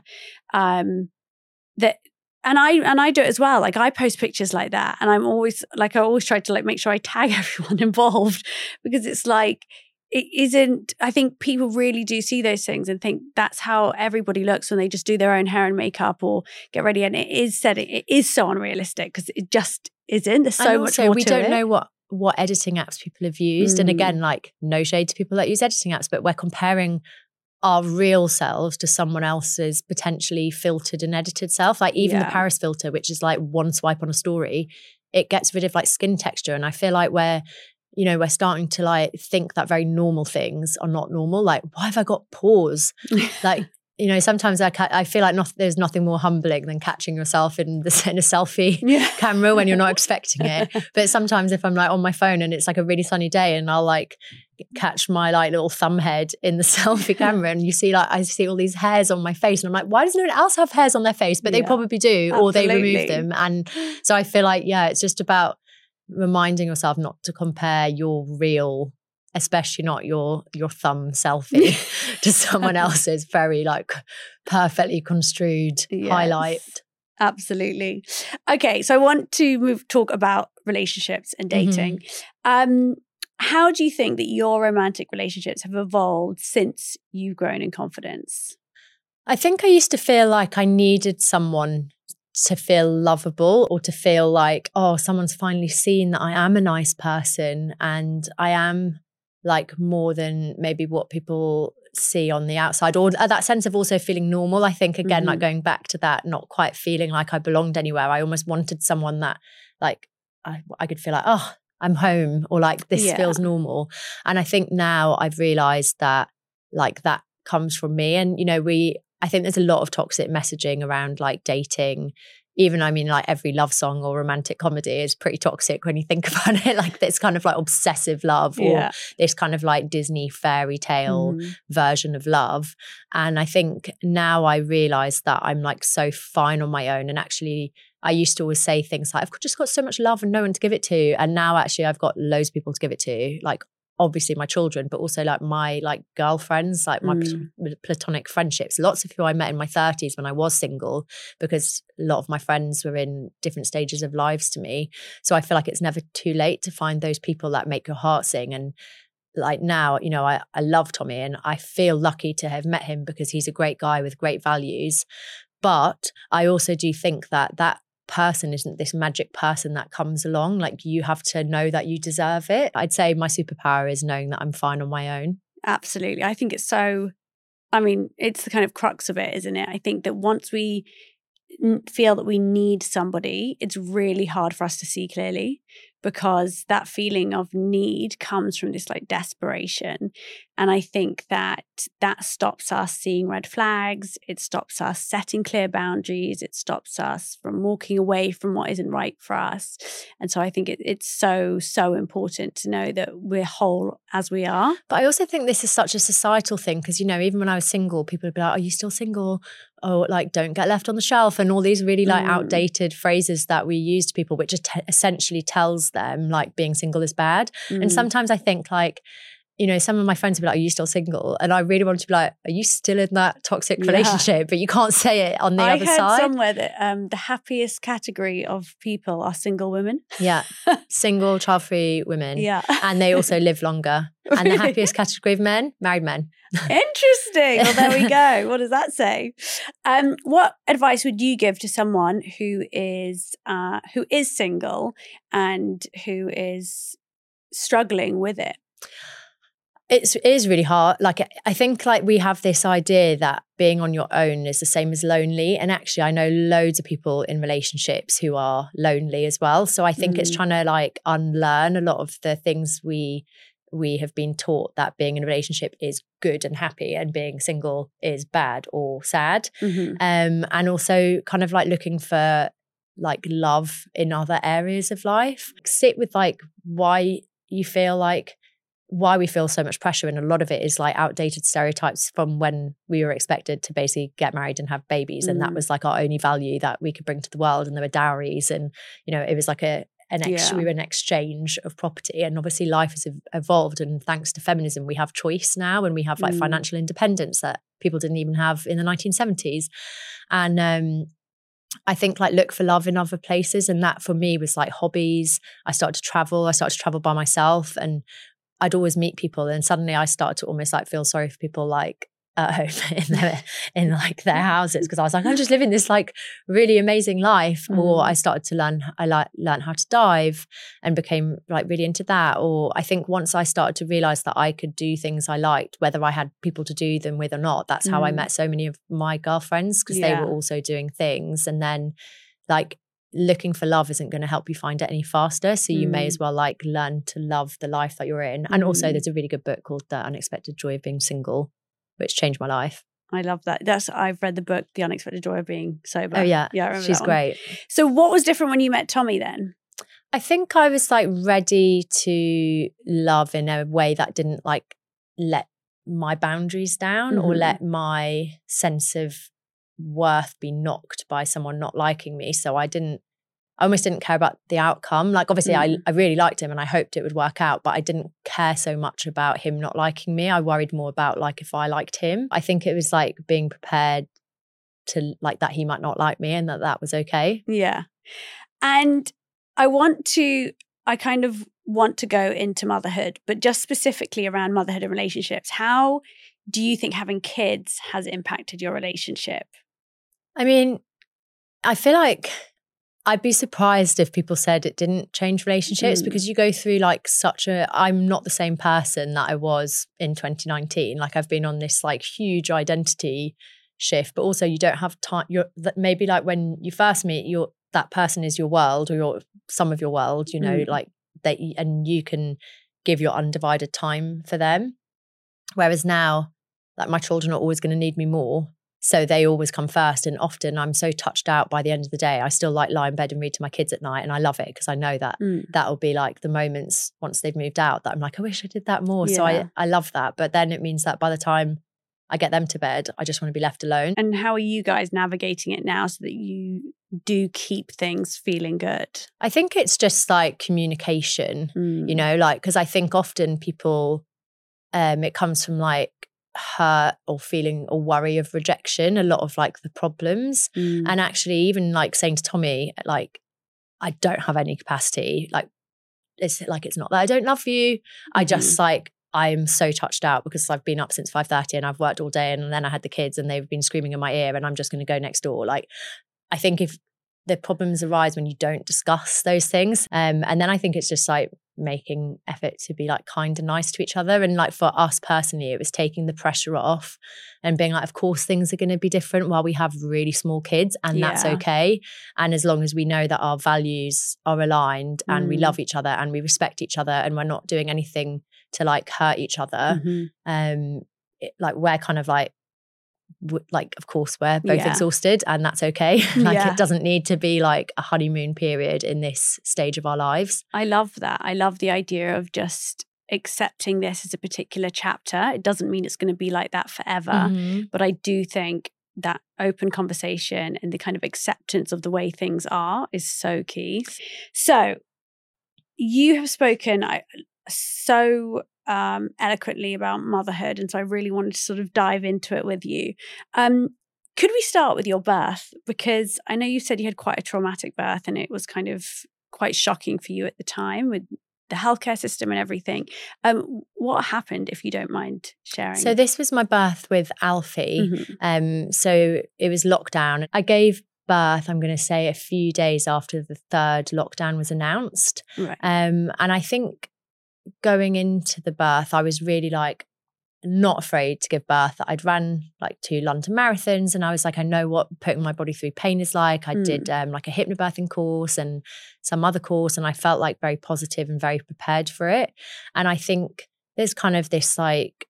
um, that, and I and I do it as well. Like I post pictures like that. And I'm always like, I always try to like make sure I tag everyone involved because it's like, it isn't, I think people really do see those things and think that's how everybody looks when they just do their own hair and makeup or get ready. And it is said, it is so unrealistic because it just isn't. There's so much more to it. We don't know what, what editing apps people have used. Mm. And again, like no shade to people that use editing apps, but we're comparing our real selves to someone else's potentially filtered and edited self. Like even yeah. the Paris filter, which is like one swipe on a story, it gets rid of like skin texture. And I feel like we're, you know, we're starting to like think that very normal things are not normal. Like, why have I got pores? Like, you know, sometimes I ca- I feel like not, there's nothing more humbling than catching yourself in, the, in a selfie yeah. camera when you're not expecting it. But sometimes if I'm like on my phone and it's like a really sunny day and I'll like catch my like little thumb head in the selfie camera and you see like, I see all these hairs on my face and I'm like, why does no one else have hairs on their face? But yeah. they probably do, Absolutely. Or they remove them. And so I feel like, yeah, it's just about reminding yourself not to compare your real, especially not your your thumb selfie to someone else's very like perfectly construed yes, highlight. Absolutely. Okay, so I want to move talk about relationships and dating. Mm-hmm. Um, how do you think that your romantic relationships have evolved since you've grown in confidence? I think I used to feel like I needed someone to feel lovable or to feel like, oh, someone's finally seen that I am a nice person and I am like more than maybe what people see on the outside, or that sense of also feeling normal. I think again, mm-hmm. like going back to that, not quite feeling like I belonged anywhere. I almost wanted someone that like I, I could feel like, oh, I'm home, or like this yeah. feels normal. And I think now I've realized that like that comes from me. And, you know, we, I think there's a lot of toxic messaging around like dating. Even, I mean, like every love song or romantic comedy is pretty toxic when you think about it. Like this kind of like obsessive love or yeah. this kind of like Disney fairy tale mm. version of love. And I think now I realize that I'm like so fine on my own. And actually, I used to always say things like, I've just got so much love and no one to give it to. And now actually I've got loads of people to give it to. Like obviously my children, but also like my like girlfriends, like my mm. platonic friendships, lots of who I met in my thirties when I was single, because a lot of my friends were in different stages of lives to me. So I feel like it's never too late to find those people that make your heart sing. And like now, you know, I, I love Tommy and I feel lucky to have met him because he's a great guy with great values. But I also do think that that person isn't this magic person that comes along. Like you have to know that you deserve it. I'd say my superpower is knowing that I'm fine on my own. Absolutely. I think it's so, I mean, it's the kind of crux of it, isn't it? I think that once we feel that we need somebody, it's really hard for us to see clearly because that feeling of need comes from this like desperation. And I think that that stops us seeing red flags. It stops us setting clear boundaries. It stops us from walking away from what isn't right for us. And so I think it, it's so, so important to know that we're whole as we are. But I also think this is such a societal thing because, you know, even when I was single, people would be like, are you still single? Oh, like, don't get left on the shelf. And all these really like mm. outdated phrases that we use to people, which just t- essentially tells them like being single is bad. Mm. And sometimes I think like, you know, some of my friends would be like, are you still single? And I really want to be like, are you still in that toxic yeah. relationship? But you can't say it on the I other heard side. somewhere that um, the happiest category of people are single women. Yeah. Single, child-free women. Yeah. And they also live longer. Really? And the happiest category of men, married men. Interesting. Well, there we go. What does that say? Um, what advice would you give to someone who is uh, who is single and who is struggling with it? It's, it is really hard. Like, I think like we have this idea that being on your own is the same as lonely. And actually, I know loads of people in relationships who are lonely as well. So I think mm. it's trying to like unlearn a lot of the things we we have been taught that being in a relationship is good and happy and being single is bad or sad. Mm-hmm. Um, and also kind of like looking for like love in other areas of life. Sit with like why you feel like why we feel so much pressure, and a lot of it is like outdated stereotypes from when we were expected to basically get married and have babies, mm. and that was like our only value that we could bring to the world, and there were dowries, and you know it was like a an ex- yeah. we were an exchange of property, and obviously life has evolved, and thanks to feminism we have choice now, and we have like mm. financial independence that people didn't even have in the nineteen seventies, and um I think like look for love in other places, and that for me was like hobbies. I started to travel I started to travel by myself, and I'd always meet people, and suddenly I started to almost like feel sorry for people like at home in their in like their houses, because I was like, I'm just living this like really amazing life. Mm. Or I started to learn I like learned how to dive and became like really into that. Or I think once I started to realize that I could do things I liked, whether I had people to do them with or not, that's how mm. I met so many of my girlfriends, because yeah. they were also doing things. And then like looking for love isn't going to help you find it any faster. So you mm. may as well like learn to love the life that you're in. Mm. And also there's a really good book called The Unexpected Joy of Being Single, which changed my life. I love that. That's I've read the book, The Unexpected Joy of Being Sober. Oh yeah. Yeah, I remember she's that one. Great. So what was different when you met Tommy then? I think I was like ready to love in a way that didn't like let my boundaries down mm-hmm. or let my sense of worth be knocked by someone not liking me. So I didn't I almost didn't care about the outcome. Like obviously mm. I, I really liked him and I hoped it would work out, but I didn't care so much about him not liking me. I worried more about like if I liked him. I think it was like being prepared to like that he might not like me, and that that was okay. Yeah. And I want to, I kind of want to go into motherhood, but just specifically around motherhood and relationships. How do you think having kids has impacted your relationship? I mean, I feel like I'd be surprised if people said it didn't change relationships mm. because you go through like such a, I'm not the same person that I was in twenty nineteen. Like I've been on this like huge identity shift, but also you don't have time. You're maybe like when you first meet, you're, that person is your world or your, some of your world, you know, mm. like they, and you can give your undivided time for them. Whereas now, like my children are always going to need me more. So they always come first, and often I'm so touched out by the end of the day. I still like lie in bed and read to my kids at night, and I love it because I know that mm. that'll be like the moments once they've moved out that I'm like, I wish I did that more. Yeah. So I, I love that. But then it means that by the time I get them to bed, I just want to be left alone. And how are you guys navigating it now so that you do keep things feeling good? I think it's just like communication, mm. you know, like, because I think often people, um, it comes from like, hurt or feeling or worry of rejection, a lot of like the problems. Mm. And actually even like saying to Tommy, like, I don't have any capacity, like it's like it's not that I don't love you, mm-hmm. I just like I'm so touched out because I've been up since five thirty and I've worked all day, and then I had the kids and they've been screaming in my ear and I'm just going to go next door. Like I think if the problems arise when you don't discuss those things, um, and then I think it's just like making effort to be like kind and nice to each other. And like for us personally, it was taking the pressure off and being like, of course things are going to be different while we have really small kids, and Yeah. that's okay. And as long as we know that our values are aligned and Mm. we love each other and we respect each other and we're not doing anything to like hurt each other, Mhm. um it, like we're kind of like w- like of course we're both Yeah. exhausted, and that's okay. Like Yeah. it doesn't need to be like a honeymoon period in this stage of our lives. I love that. I love the idea of just accepting this as a particular chapter. It doesn't mean it's going to be like that forever. Mhm. But I do think that open conversation and the kind of acceptance of the way things are is so key. So you have spoken I, so um, eloquently about motherhood. And so I really wanted to sort of dive into it with you. Um, could we start with your birth? Because I know you said you had quite a traumatic birth and it was kind of quite shocking for you at the time with the healthcare system and everything. Um, what happened, if you don't mind sharing? So this was my birth with Alfie. Mhm. Um, so it was lockdown. I gave birth, I'm going to say, a few days after the third lockdown was announced. Right. Um, and I think going into the birth, I was really like not afraid to give birth. I'd ran like two London marathons, and I was like, I know what putting my body through pain is like. I Mm. did um, like a hypnobirthing course and some other course, and I felt like very positive and very prepared for it. And I think there's kind of this like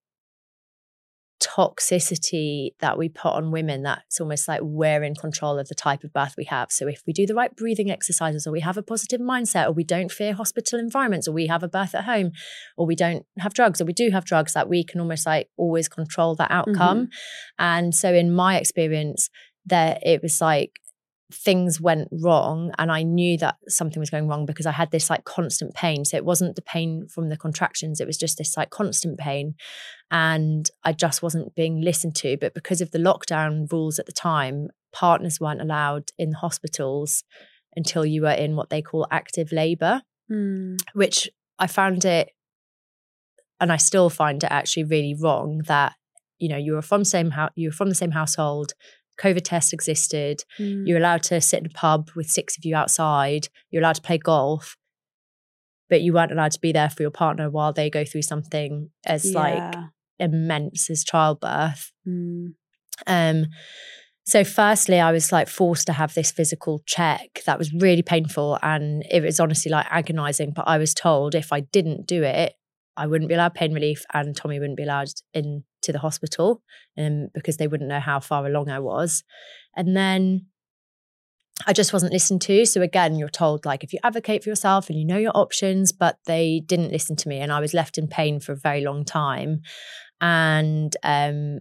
toxicity that we put on women that's almost like we're in control of the type of birth we have. So if we do the right breathing exercises, or we have a positive mindset, or we don't fear hospital environments, or we have a birth at home, or we don't have drugs, or we do have drugs, that we can almost like always control that outcome. Mm-hmm. And so in my experience, there it was like things went wrong, and I knew that something was going wrong because I had this like constant pain. So it wasn't the pain from the contractions, it was just this like constant pain, and I just wasn't being listened to. But because of the lockdown rules at the time, partners weren't allowed in hospitals until you were in what they call active labour, Mm. which I found it, and I still find it actually really wrong, that you know you were from the same house, you were from the same household. COVID tests existed. Mm. You're allowed to sit in a pub with six of you outside. You're allowed to play golf, but you weren't allowed to be there for your partner while they go through something as Yeah. like immense as childbirth. Mm. Um, so firstly, I was like forced to have this physical check that was really painful, and it was honestly like agonizing. But I was told if I didn't do it, I wouldn't be allowed pain relief, and Tommy wouldn't be allowed in to the hospital, um, because they wouldn't know how far along I was. And then I just wasn't listened to. So again, you're told like if you advocate for yourself and you know your options, but they didn't listen to me, and I was left in pain for a very long time. And um,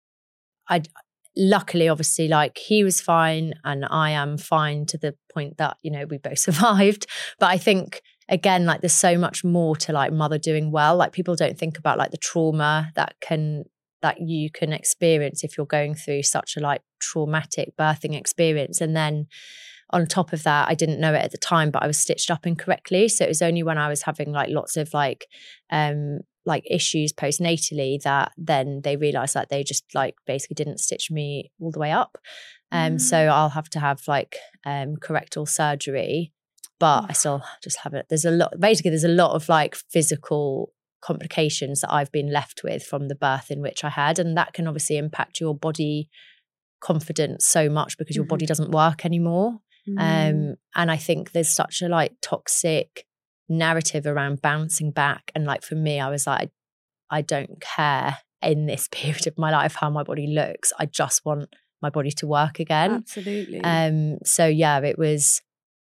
I luckily, obviously, like he was fine and I am fine to the point that, you know, we both survived. But I think again, like there's so much more to like mother doing well. Like people don't think about like the trauma that can that you can experience if you're going through such a like traumatic birthing experience. And then on top of that, I didn't know it at the time, but I was stitched up incorrectly. So it was only when I was having like lots of like um like issues postnatally that then they realized that they just like basically didn't stitch me all the way up. Um Mm. so I'll have to have like um correctal surgery, but I still just have it. There's a lot, basically there's a lot of like physical complications that I've been left with from the birth in which I had, and that can obviously impact your body confidence so much because your Mhm. body doesn't work anymore. Mm. Um and I think there's such a like toxic narrative around bouncing back, and like for me, I was like, I, I don't care in this period of my life how my body looks. I just want my body to work again. Absolutely. Um so yeah, it was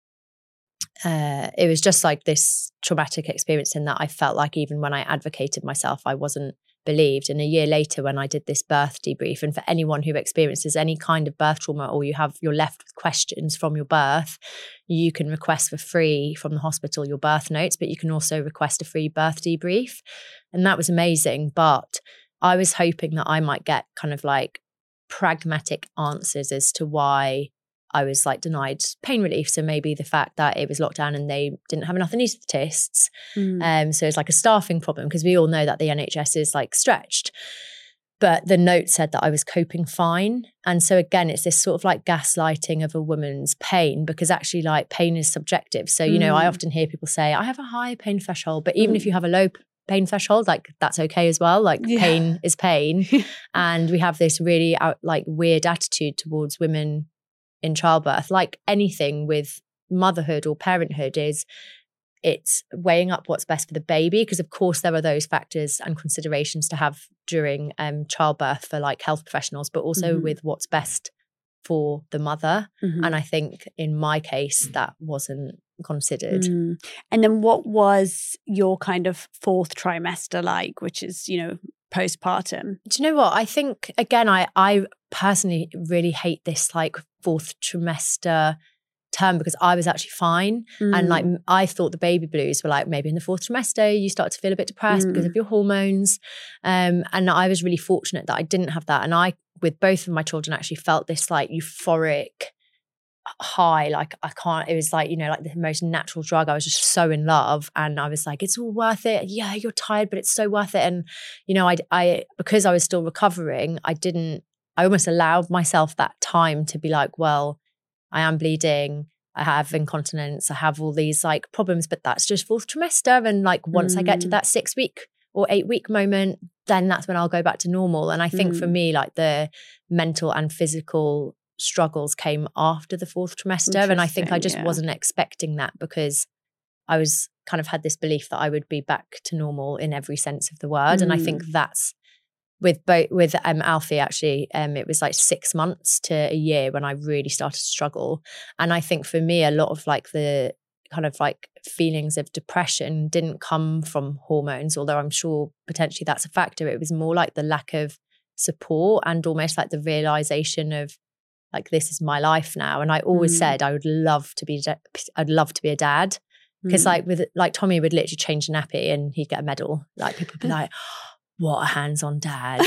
uh it was just like this traumatic experience in that I felt like even when I advocated myself, I wasn't believed. And a year later, when I did this birth debrief, and for anyone who experiences any kind of birth trauma, or you have you're left with questions from your birth, you can request for free from the hospital your birth notes, but you can also request a free birth debrief. And that was amazing. But I was hoping that I might get kind of like pragmatic answers as to why I was like denied pain relief. So maybe the fact that it was locked down and they didn't have enough anaesthetists. Mm. Um, so it's like a staffing problem, because we all know that the N H S is like stretched. But the note said that I was coping fine. And so again, it's this sort of like gaslighting of a woman's pain, because actually like pain is subjective. So, you know, Mm. I often hear people say, I have a high pain threshold, but even Mm. if you have a low pain threshold, like that's okay as well. Like Yeah. pain is pain. And we have this really out, like weird attitude towards women in childbirth, like anything with motherhood or parenthood is, it's weighing up what's best for the baby, because of course there are those factors and considerations to have during um, childbirth for like health professionals, but also Mhm. with what's best for the mother. Mhm. And I think in my case that wasn't considered. Mm. And then what was your kind of fourth trimester like, which is, you know, postpartum? Do you know what? I think, again, I, I personally really hate this like fourth trimester term, because I was actually fine. Mm. And like I thought the baby blues were like maybe in the fourth trimester you start to feel a bit depressed Mm. because of your hormones. Um, and I was really fortunate that I didn't have that. And I, with both of my children, actually felt this like euphoric high, like I can't, it was like, you know, like the most natural drug. I was just so in love, and I was like, it's all worth it. Yeah, you're tired, but it's so worth it. And, you know, I, I, because I was still recovering, I didn't, I almost allowed myself that time to be like, well, I am bleeding, I have incontinence, I have all these like problems, but that's just fourth trimester. And like once mm. I get to that six week or eight week moment, then that's when I'll go back to normal. And I think mm. for me, like the mental and physical struggles came after the fourth trimester. And I think I just yeah. wasn't expecting that, because I was kind of had this belief that I would be back to normal in every sense of the word. Mm. And I think that's with both with um Alfie actually, um it was like six months to a year when I really started to struggle. And I think for me, a lot of like the kind of like feelings of depression didn't come from hormones, although I'm sure potentially that's a factor. It was more like the lack of support and almost like the realization of like, this is my life now. And I always mm. said I would love to be, I'd love to be a dad, because mm. like with like Tommy would literally change a nappy and he'd get a medal. Like people would be like, what a hands-on dad.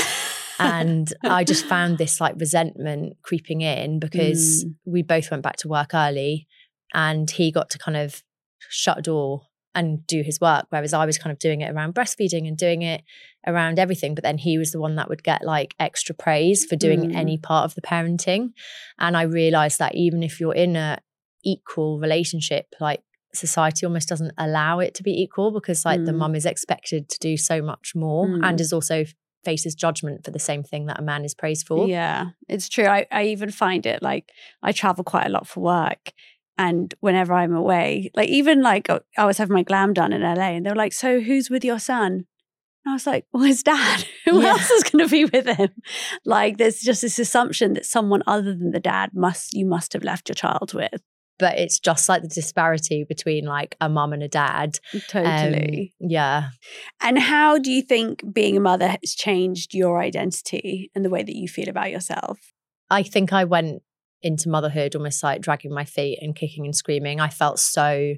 And I just found this like resentment creeping in, because mm. we both went back to work early and he got to kind of shut a door and do his work, whereas I was kind of doing it around breastfeeding and doing it around everything. But then he was the one that would get like extra praise for doing mm. any part of the parenting. And I realized that even if you're in a equal relationship, like society almost doesn't allow it to be equal, because like mm. the mum is expected to do so much more mm. and is also faces judgment for the same thing that a man is praised for. Yeah, it's true. I, I even find it like I travel quite a lot for work. And whenever I'm away, like even like I was having my glam done in L A and they were like, so who's with your son? And I was like, well, his dad. Who yeah. else is going to be with him? Like there's just this assumption that someone other than the dad must, you must have left your child with. But it's just like the disparity between like a mum and a dad. Totally. Um, yeah. And how do you think being a mother has changed your identity and the way that you feel about yourself? I think I went into motherhood almost like dragging my feet and kicking and screaming. I felt so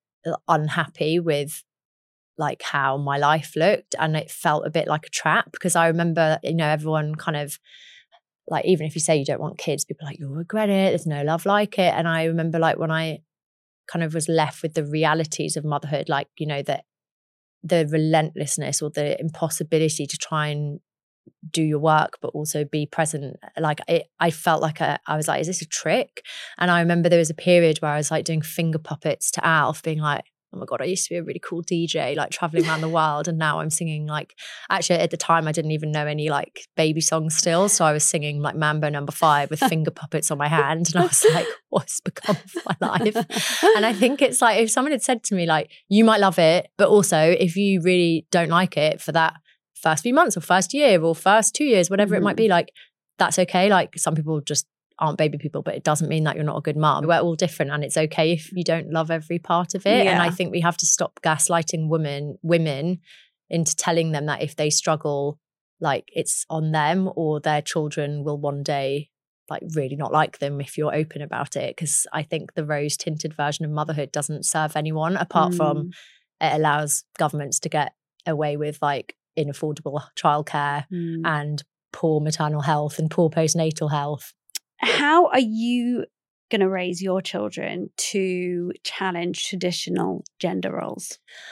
unhappy with like how my life looked, and it felt a bit like a trap, because I remember, you know, everyone kind of like, even if you say you don't want kids, people are like, you'll regret it, there's no love like it. And I remember like when I kind of was left with the realities of motherhood, like, you know, that the relentlessness or the impossibility to try and do your work but also be present, like it, I felt like a, I was like, is this a trick? And I remember there was a period where I was like doing finger puppets to Alf, being like, oh my God, I used to be a really cool D J, like traveling around the world, and now I'm singing like, actually at the time I didn't even know any like baby songs still, so I was singing like Mambo Number Five with finger puppets on my hand, and I was like, what's become of my life? And I think it's like, if someone had said to me like, you might love it, but also if you really don't like it for that first few months or first year or first two years, whatever mm-hmm. it might be, like that's okay. Like some people just aren't baby people, but it doesn't mean that you're not a good mum. We're all different, and it's okay if you don't love every part of it. Yeah. And I think we have to stop gaslighting women women into telling them that if they struggle, like it's on them, or their children will one day like really not like them if you're open about it. Because I think the rose tinted version of motherhood doesn't serve anyone, apart mm. from it allows governments to get away with like inaffordable childcare mm. and poor maternal health and poor postnatal health. How are you going to raise your children to challenge traditional gender roles?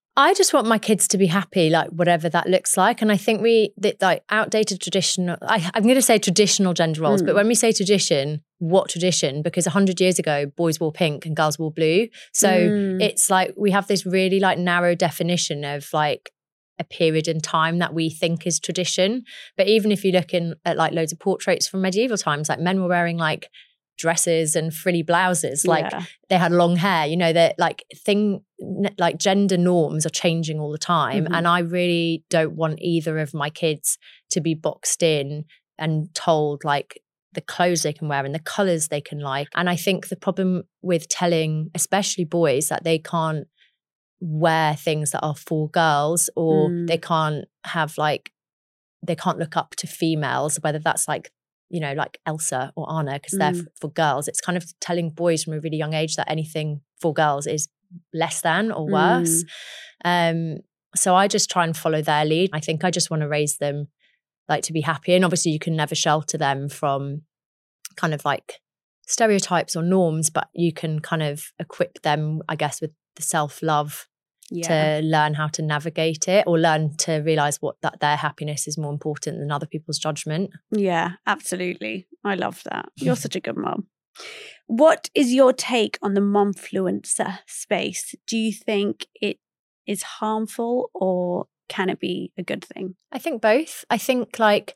I just want my kids to be happy, like whatever that looks like. And I think we, that like outdated traditional, I, I'm going to say traditional gender roles, mm. but when we say tradition, what tradition? Because a hundred years ago, boys wore pink and girls wore blue. So mm. it's like, we have this really like narrow definition of like a period in time that we think is tradition. But even if you look in at like loads of portraits from medieval times, like men were wearing like dresses and frilly blouses, like yeah. they had long hair, you know, that like thing, like gender norms are changing all the time. Mm-hmm. And I really don't want either of my kids to be boxed in and told like the clothes they can wear and the colours they can like. And I think the problem with telling, especially boys, that they can't wear things that are for girls, or mm. they can't have like, they can't look up to females, whether that's like, you know, like Elsa or Anna, because they're mm. f- for girls. It's kind of telling boys from a really young age that anything for girls is less than or worse. Mm. Um, so I just try and follow their lead. I think I just want to raise them like to be happy. And obviously you can never shelter them from kind of like stereotypes or norms, but you can kind of equip them, I guess, with the self-love yeah. to learn how to navigate it, or learn to realise what that their happiness is more important than other people's judgment. Yeah, absolutely. I love that. You're such a good mom. What is your take on the momfluencer space? Do you think it is harmful, or can it be a good thing? I think both. I think like,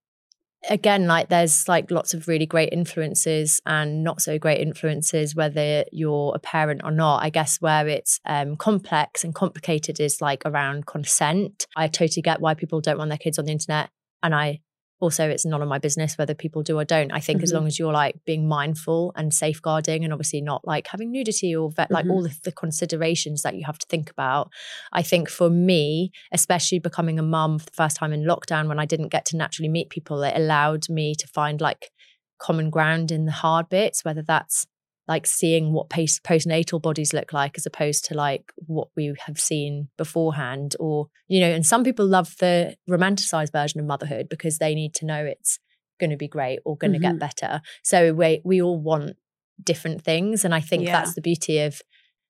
again, like there's like lots of really great influences and not so great influences, whether you're a parent or not. I guess where it's um, complex and complicated is like around consent. I totally get why people don't want their kids on the internet. And I also, it's none of my business whether people do or don't. I think mm-hmm. as long as you're like being mindful and safeguarding, and obviously not like having nudity or vet, like mm-hmm. all the, the considerations that you have to think about. I think for me, especially becoming a mum for the first time in lockdown, when I didn't get to naturally meet people, it allowed me to find like common ground in the hard bits, whether that's like seeing what post- postnatal bodies look like as opposed to like what we have seen beforehand, or, you know, and some people love the romanticized version of motherhood because they need to know it's going to be great or going to mm-hmm. get better. So we we all want different things. And I think yeah. that's the beauty of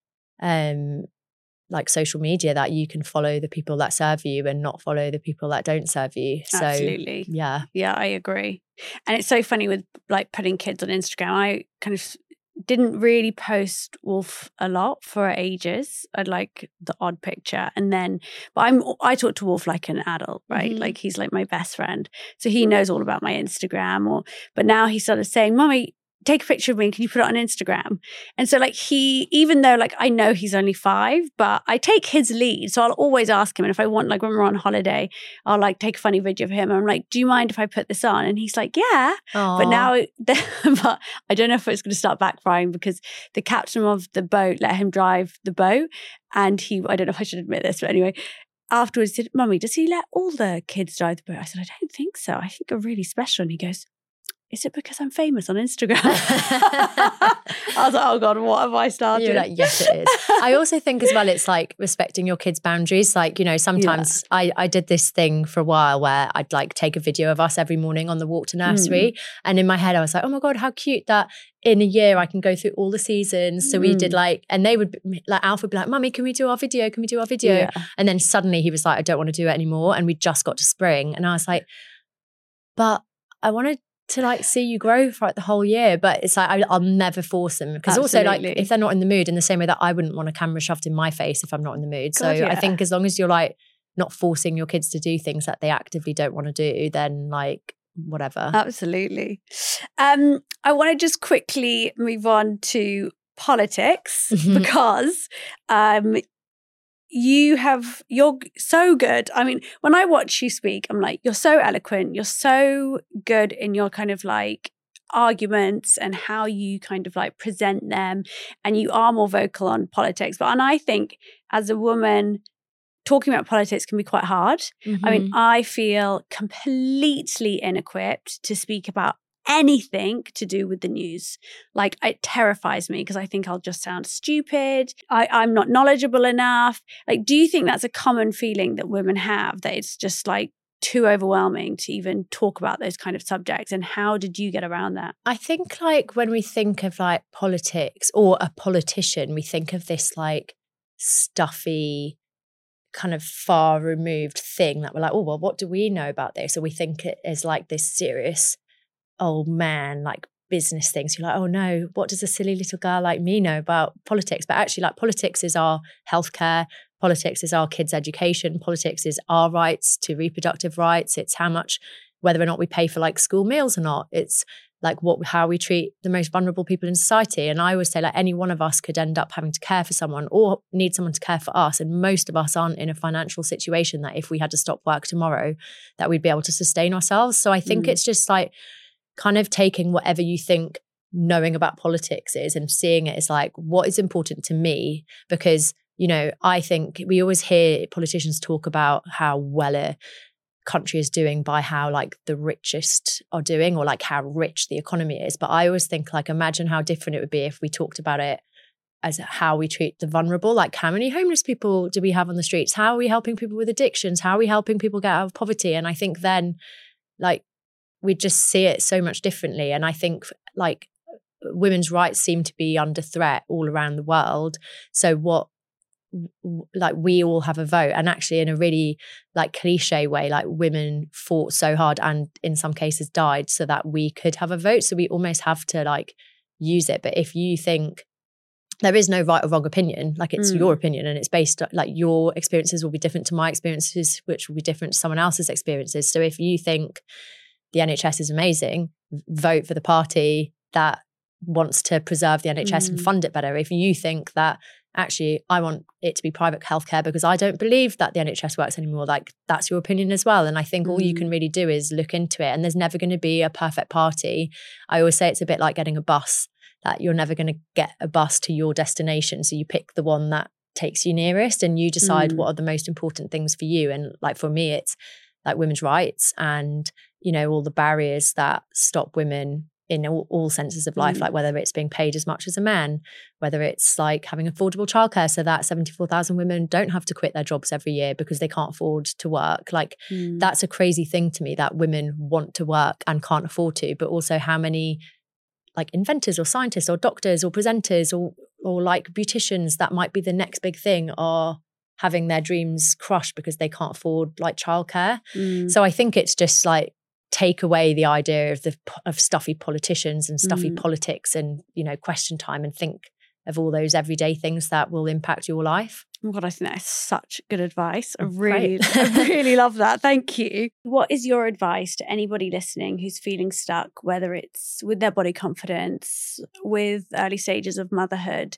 um like social media, that you can follow the people that serve you and not follow the people that don't serve you. So absolutely. Yeah. Yeah, I agree. And it's so funny with like putting kids on Instagram. I kind of didn't really post Wolf a lot for ages. I'd like the odd picture. And then, but I'm, I talk to Wolf like an adult, right? Mm-hmm. Like he's like my best friend. So he knows all about my Instagram, or, but now he started saying, Mommy, take a picture of me. Can you put it on Instagram? And so like he, even though like I know he's only five, but I take his lead. So I'll always ask him. And if I want, like when we're on holiday, I'll like take a funny video of him. And I'm like, do you mind if I put this on? And he's like, yeah. Aww. But now, but I don't know if it's going to start backfiring, because the captain of the boat let him drive the boat. And he, I don't know if I should admit this, but anyway, afterwards said, Mummy, does he let all the kids drive the boat? I said, I don't think so. I think you're really special. And he goes, is it because I'm famous on Instagram? I was like, oh God, what have I started? You're like, yes, it is. I also think as well, it's like respecting your kids' boundaries. Like, you know, sometimes yeah. I, I did this thing for a while where I'd like take a video of us every morning on the walk to nursery. Mm. And in my head, I was like, oh my God, how cute that in a year I can go through all the seasons. So mm. we did like, and they would, like Alf would be like, Mummy, can we do our video? Can we do our video? Yeah. And then suddenly he was like, I don't want to do it anymore. And we just got to spring. And I was like, but I want to to like see you grow throughout the whole year. But it's like I, I'll never force them, because also like if they're not in the mood, in the same way that I wouldn't want a camera shoved in my face if I'm not in the mood. God, so yeah. I think as long as you're like not forcing your kids to do things that they actively don't want to do, then like whatever. Absolutely. Um, I want to just quickly move on to politics because um you have, you're so good. I mean, when I watch you speak, I'm like, you're so eloquent. You're so good in your kind of like arguments and how you kind of like present them. And you are more vocal on politics. But, and I think as a woman, talking about politics can be quite hard. Mm-hmm. I mean, I feel completely inequipped to speak about anything to do with the news. Like, it terrifies me because I think I'll just sound stupid. I, I'm not knowledgeable enough. Like, do you think that's a common feeling that women have, that it's just like too overwhelming to even talk about those kind of subjects? And how did you get around that? I think like when we think of like politics or a politician, we think of this like stuffy, kind of far removed thing that we're like, oh, well, what do we know about this? Or we think it is like this serious old man, like business things. You're like, oh no, what does a silly little girl like me know about politics? But actually, like, politics is our healthcare, politics is our kids' education, politics is our rights to reproductive rights. It's how much, whether or not we pay for like school meals or not. It's like what how we treat the most vulnerable people in society. And I always say, like, any one of us could end up having to care for someone or need someone to care for us. And most of us aren't in a financial situation that if we had to stop work tomorrow, that we'd be able to sustain ourselves. So I think mm. it's just like kind of taking whatever you think knowing about politics is and seeing it as like, what is important to me? Because, you know, I think we always hear politicians talk about how well a country is doing by how like the richest are doing, or like how rich the economy is. But I always think, like, imagine how different it would be if we talked about it as how we treat the vulnerable. Like, how many homeless people do we have on the streets? How are we helping people with addictions? How are we helping people get out of poverty? And I think then, like, we just see it so much differently. And I think, like, women's rights seem to be under threat all around the world. So what, like, we all have a vote, and actually in a really like cliche way, like, women fought so hard and in some cases died so that we could have a vote. So we almost have to like use it. But if you think there is no right or wrong opinion, like, it's mm. your opinion, and it's based, like, your experiences will be different to my experiences, which will be different to someone else's experiences. So if you think the N H S is amazing, vote for the party that wants to preserve the N H S mm. and fund it better. If you think that actually I want it to be private healthcare because I don't believe that the N H S works anymore, like, that's your opinion as well. And I think mm. all you can really do is look into it, and there's never going to be a perfect party. I always say it's a bit like getting a bus, that you're never going to get a bus to your destination. So you pick the one that takes you nearest and you decide mm. what are the most important things for you. And like, for me, it's like women's rights and, you know, all the barriers that stop women in all, all senses of life, mm. like whether it's being paid as much as a man, whether it's like having affordable childcare so that seventy-four thousand women don't have to quit their jobs every year because they can't afford to work. Like mm. that's a crazy thing to me, that women want to work and can't afford to, but also how many like inventors or scientists or doctors or presenters or or like beauticians that might be the next big thing are having their dreams crushed because they can't afford like childcare. Mm. So I think it's just like, take away the idea of the of stuffy politicians and stuffy mm. politics and, you know, question time, and think of all those everyday things that will impact your life. Oh God, I think that is such good advice. I really, I really love that. Thank you. What is your advice to anybody listening who's feeling stuck, whether it's with their body confidence, with early stages of motherhood?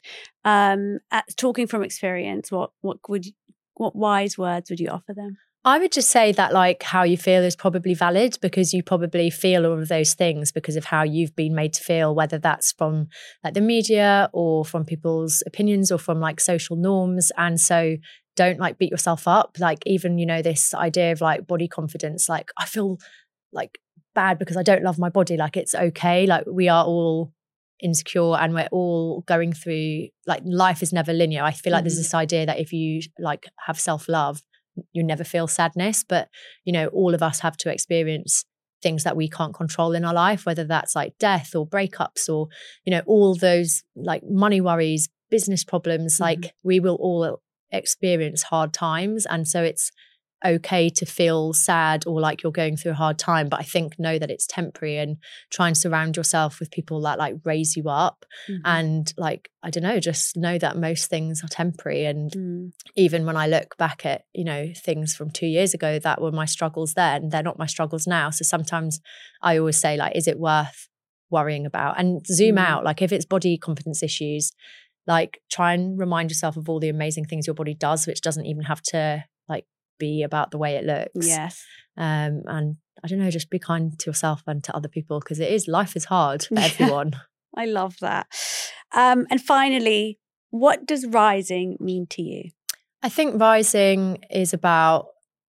Um, at, talking from experience, what what would what wise words would you offer them? I would just say that like how you feel is probably valid, because you probably feel all of those things because of how you've been made to feel, whether that's from like the media or from people's opinions or from like social norms. And so don't like beat yourself up. Like even, you know, this idea of like body confidence, like I feel like bad because I don't love my body. Like it's okay. Like we are all insecure and we're all going through, like life is never linear. I feel like mm-hmm. there's this idea that if you like have self-love, you never feel sadness, but you know, all of us have to experience things that we can't control in our life, whether that's like death or breakups or, you know, all those like money worries, business problems, mm-hmm. like we will all experience hard times. And so it's okay to feel sad or like you're going through a hard time, but I think know that it's temporary, and try and surround yourself with people that like raise you up. Mm-hmm. And like, I don't know, just know that most things are temporary. And mm. even when I look back at, you know, things from two years ago that were my struggles then, they're not my struggles now. So sometimes I always say like, is it worth worrying about? And zoom mm. out. Like if it's body confidence issues, like try and remind yourself of all the amazing things your body does, which doesn't even have to like be about the way it looks. Yes. Um, and I don't know, just be kind to yourself and to other people, because it is, life is hard for yeah. everyone. I love that. Um, and finally, what does rising mean to you? I think rising is about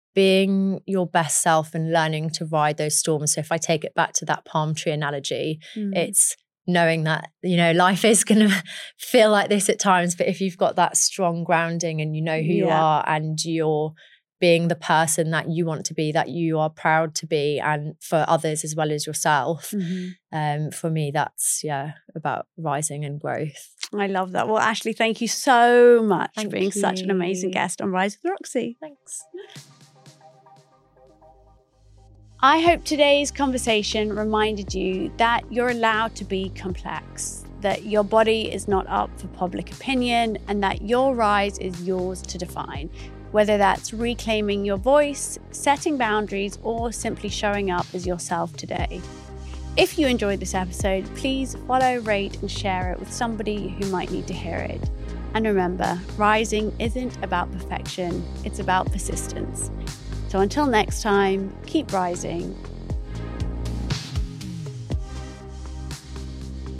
being your best self and learning to ride those storms. So if I take it back to that palm tree analogy, mm. it's knowing that, you know, life is going to feel like this at times, but if you've got that strong grounding and you know who yeah. you are and you're being the person that you want to be, that you are proud to be, and for others as well as yourself. Mm-hmm. Um, for me, that's, yeah, about rising and growth. I love that. Well, Ashley, thank you so much Thank for being you. such an amazing guest on Rise with Roxy. Thanks. I hope today's conversation reminded you that you're allowed to be complex, that your body is not up for public opinion, and that your rise is yours to define, whether that's reclaiming your voice, setting boundaries, or simply showing up as yourself today. If you enjoyed this episode, please follow, rate, and share it with somebody who might need to hear it. And remember, rising isn't about perfection, it's about persistence. So until next time, keep rising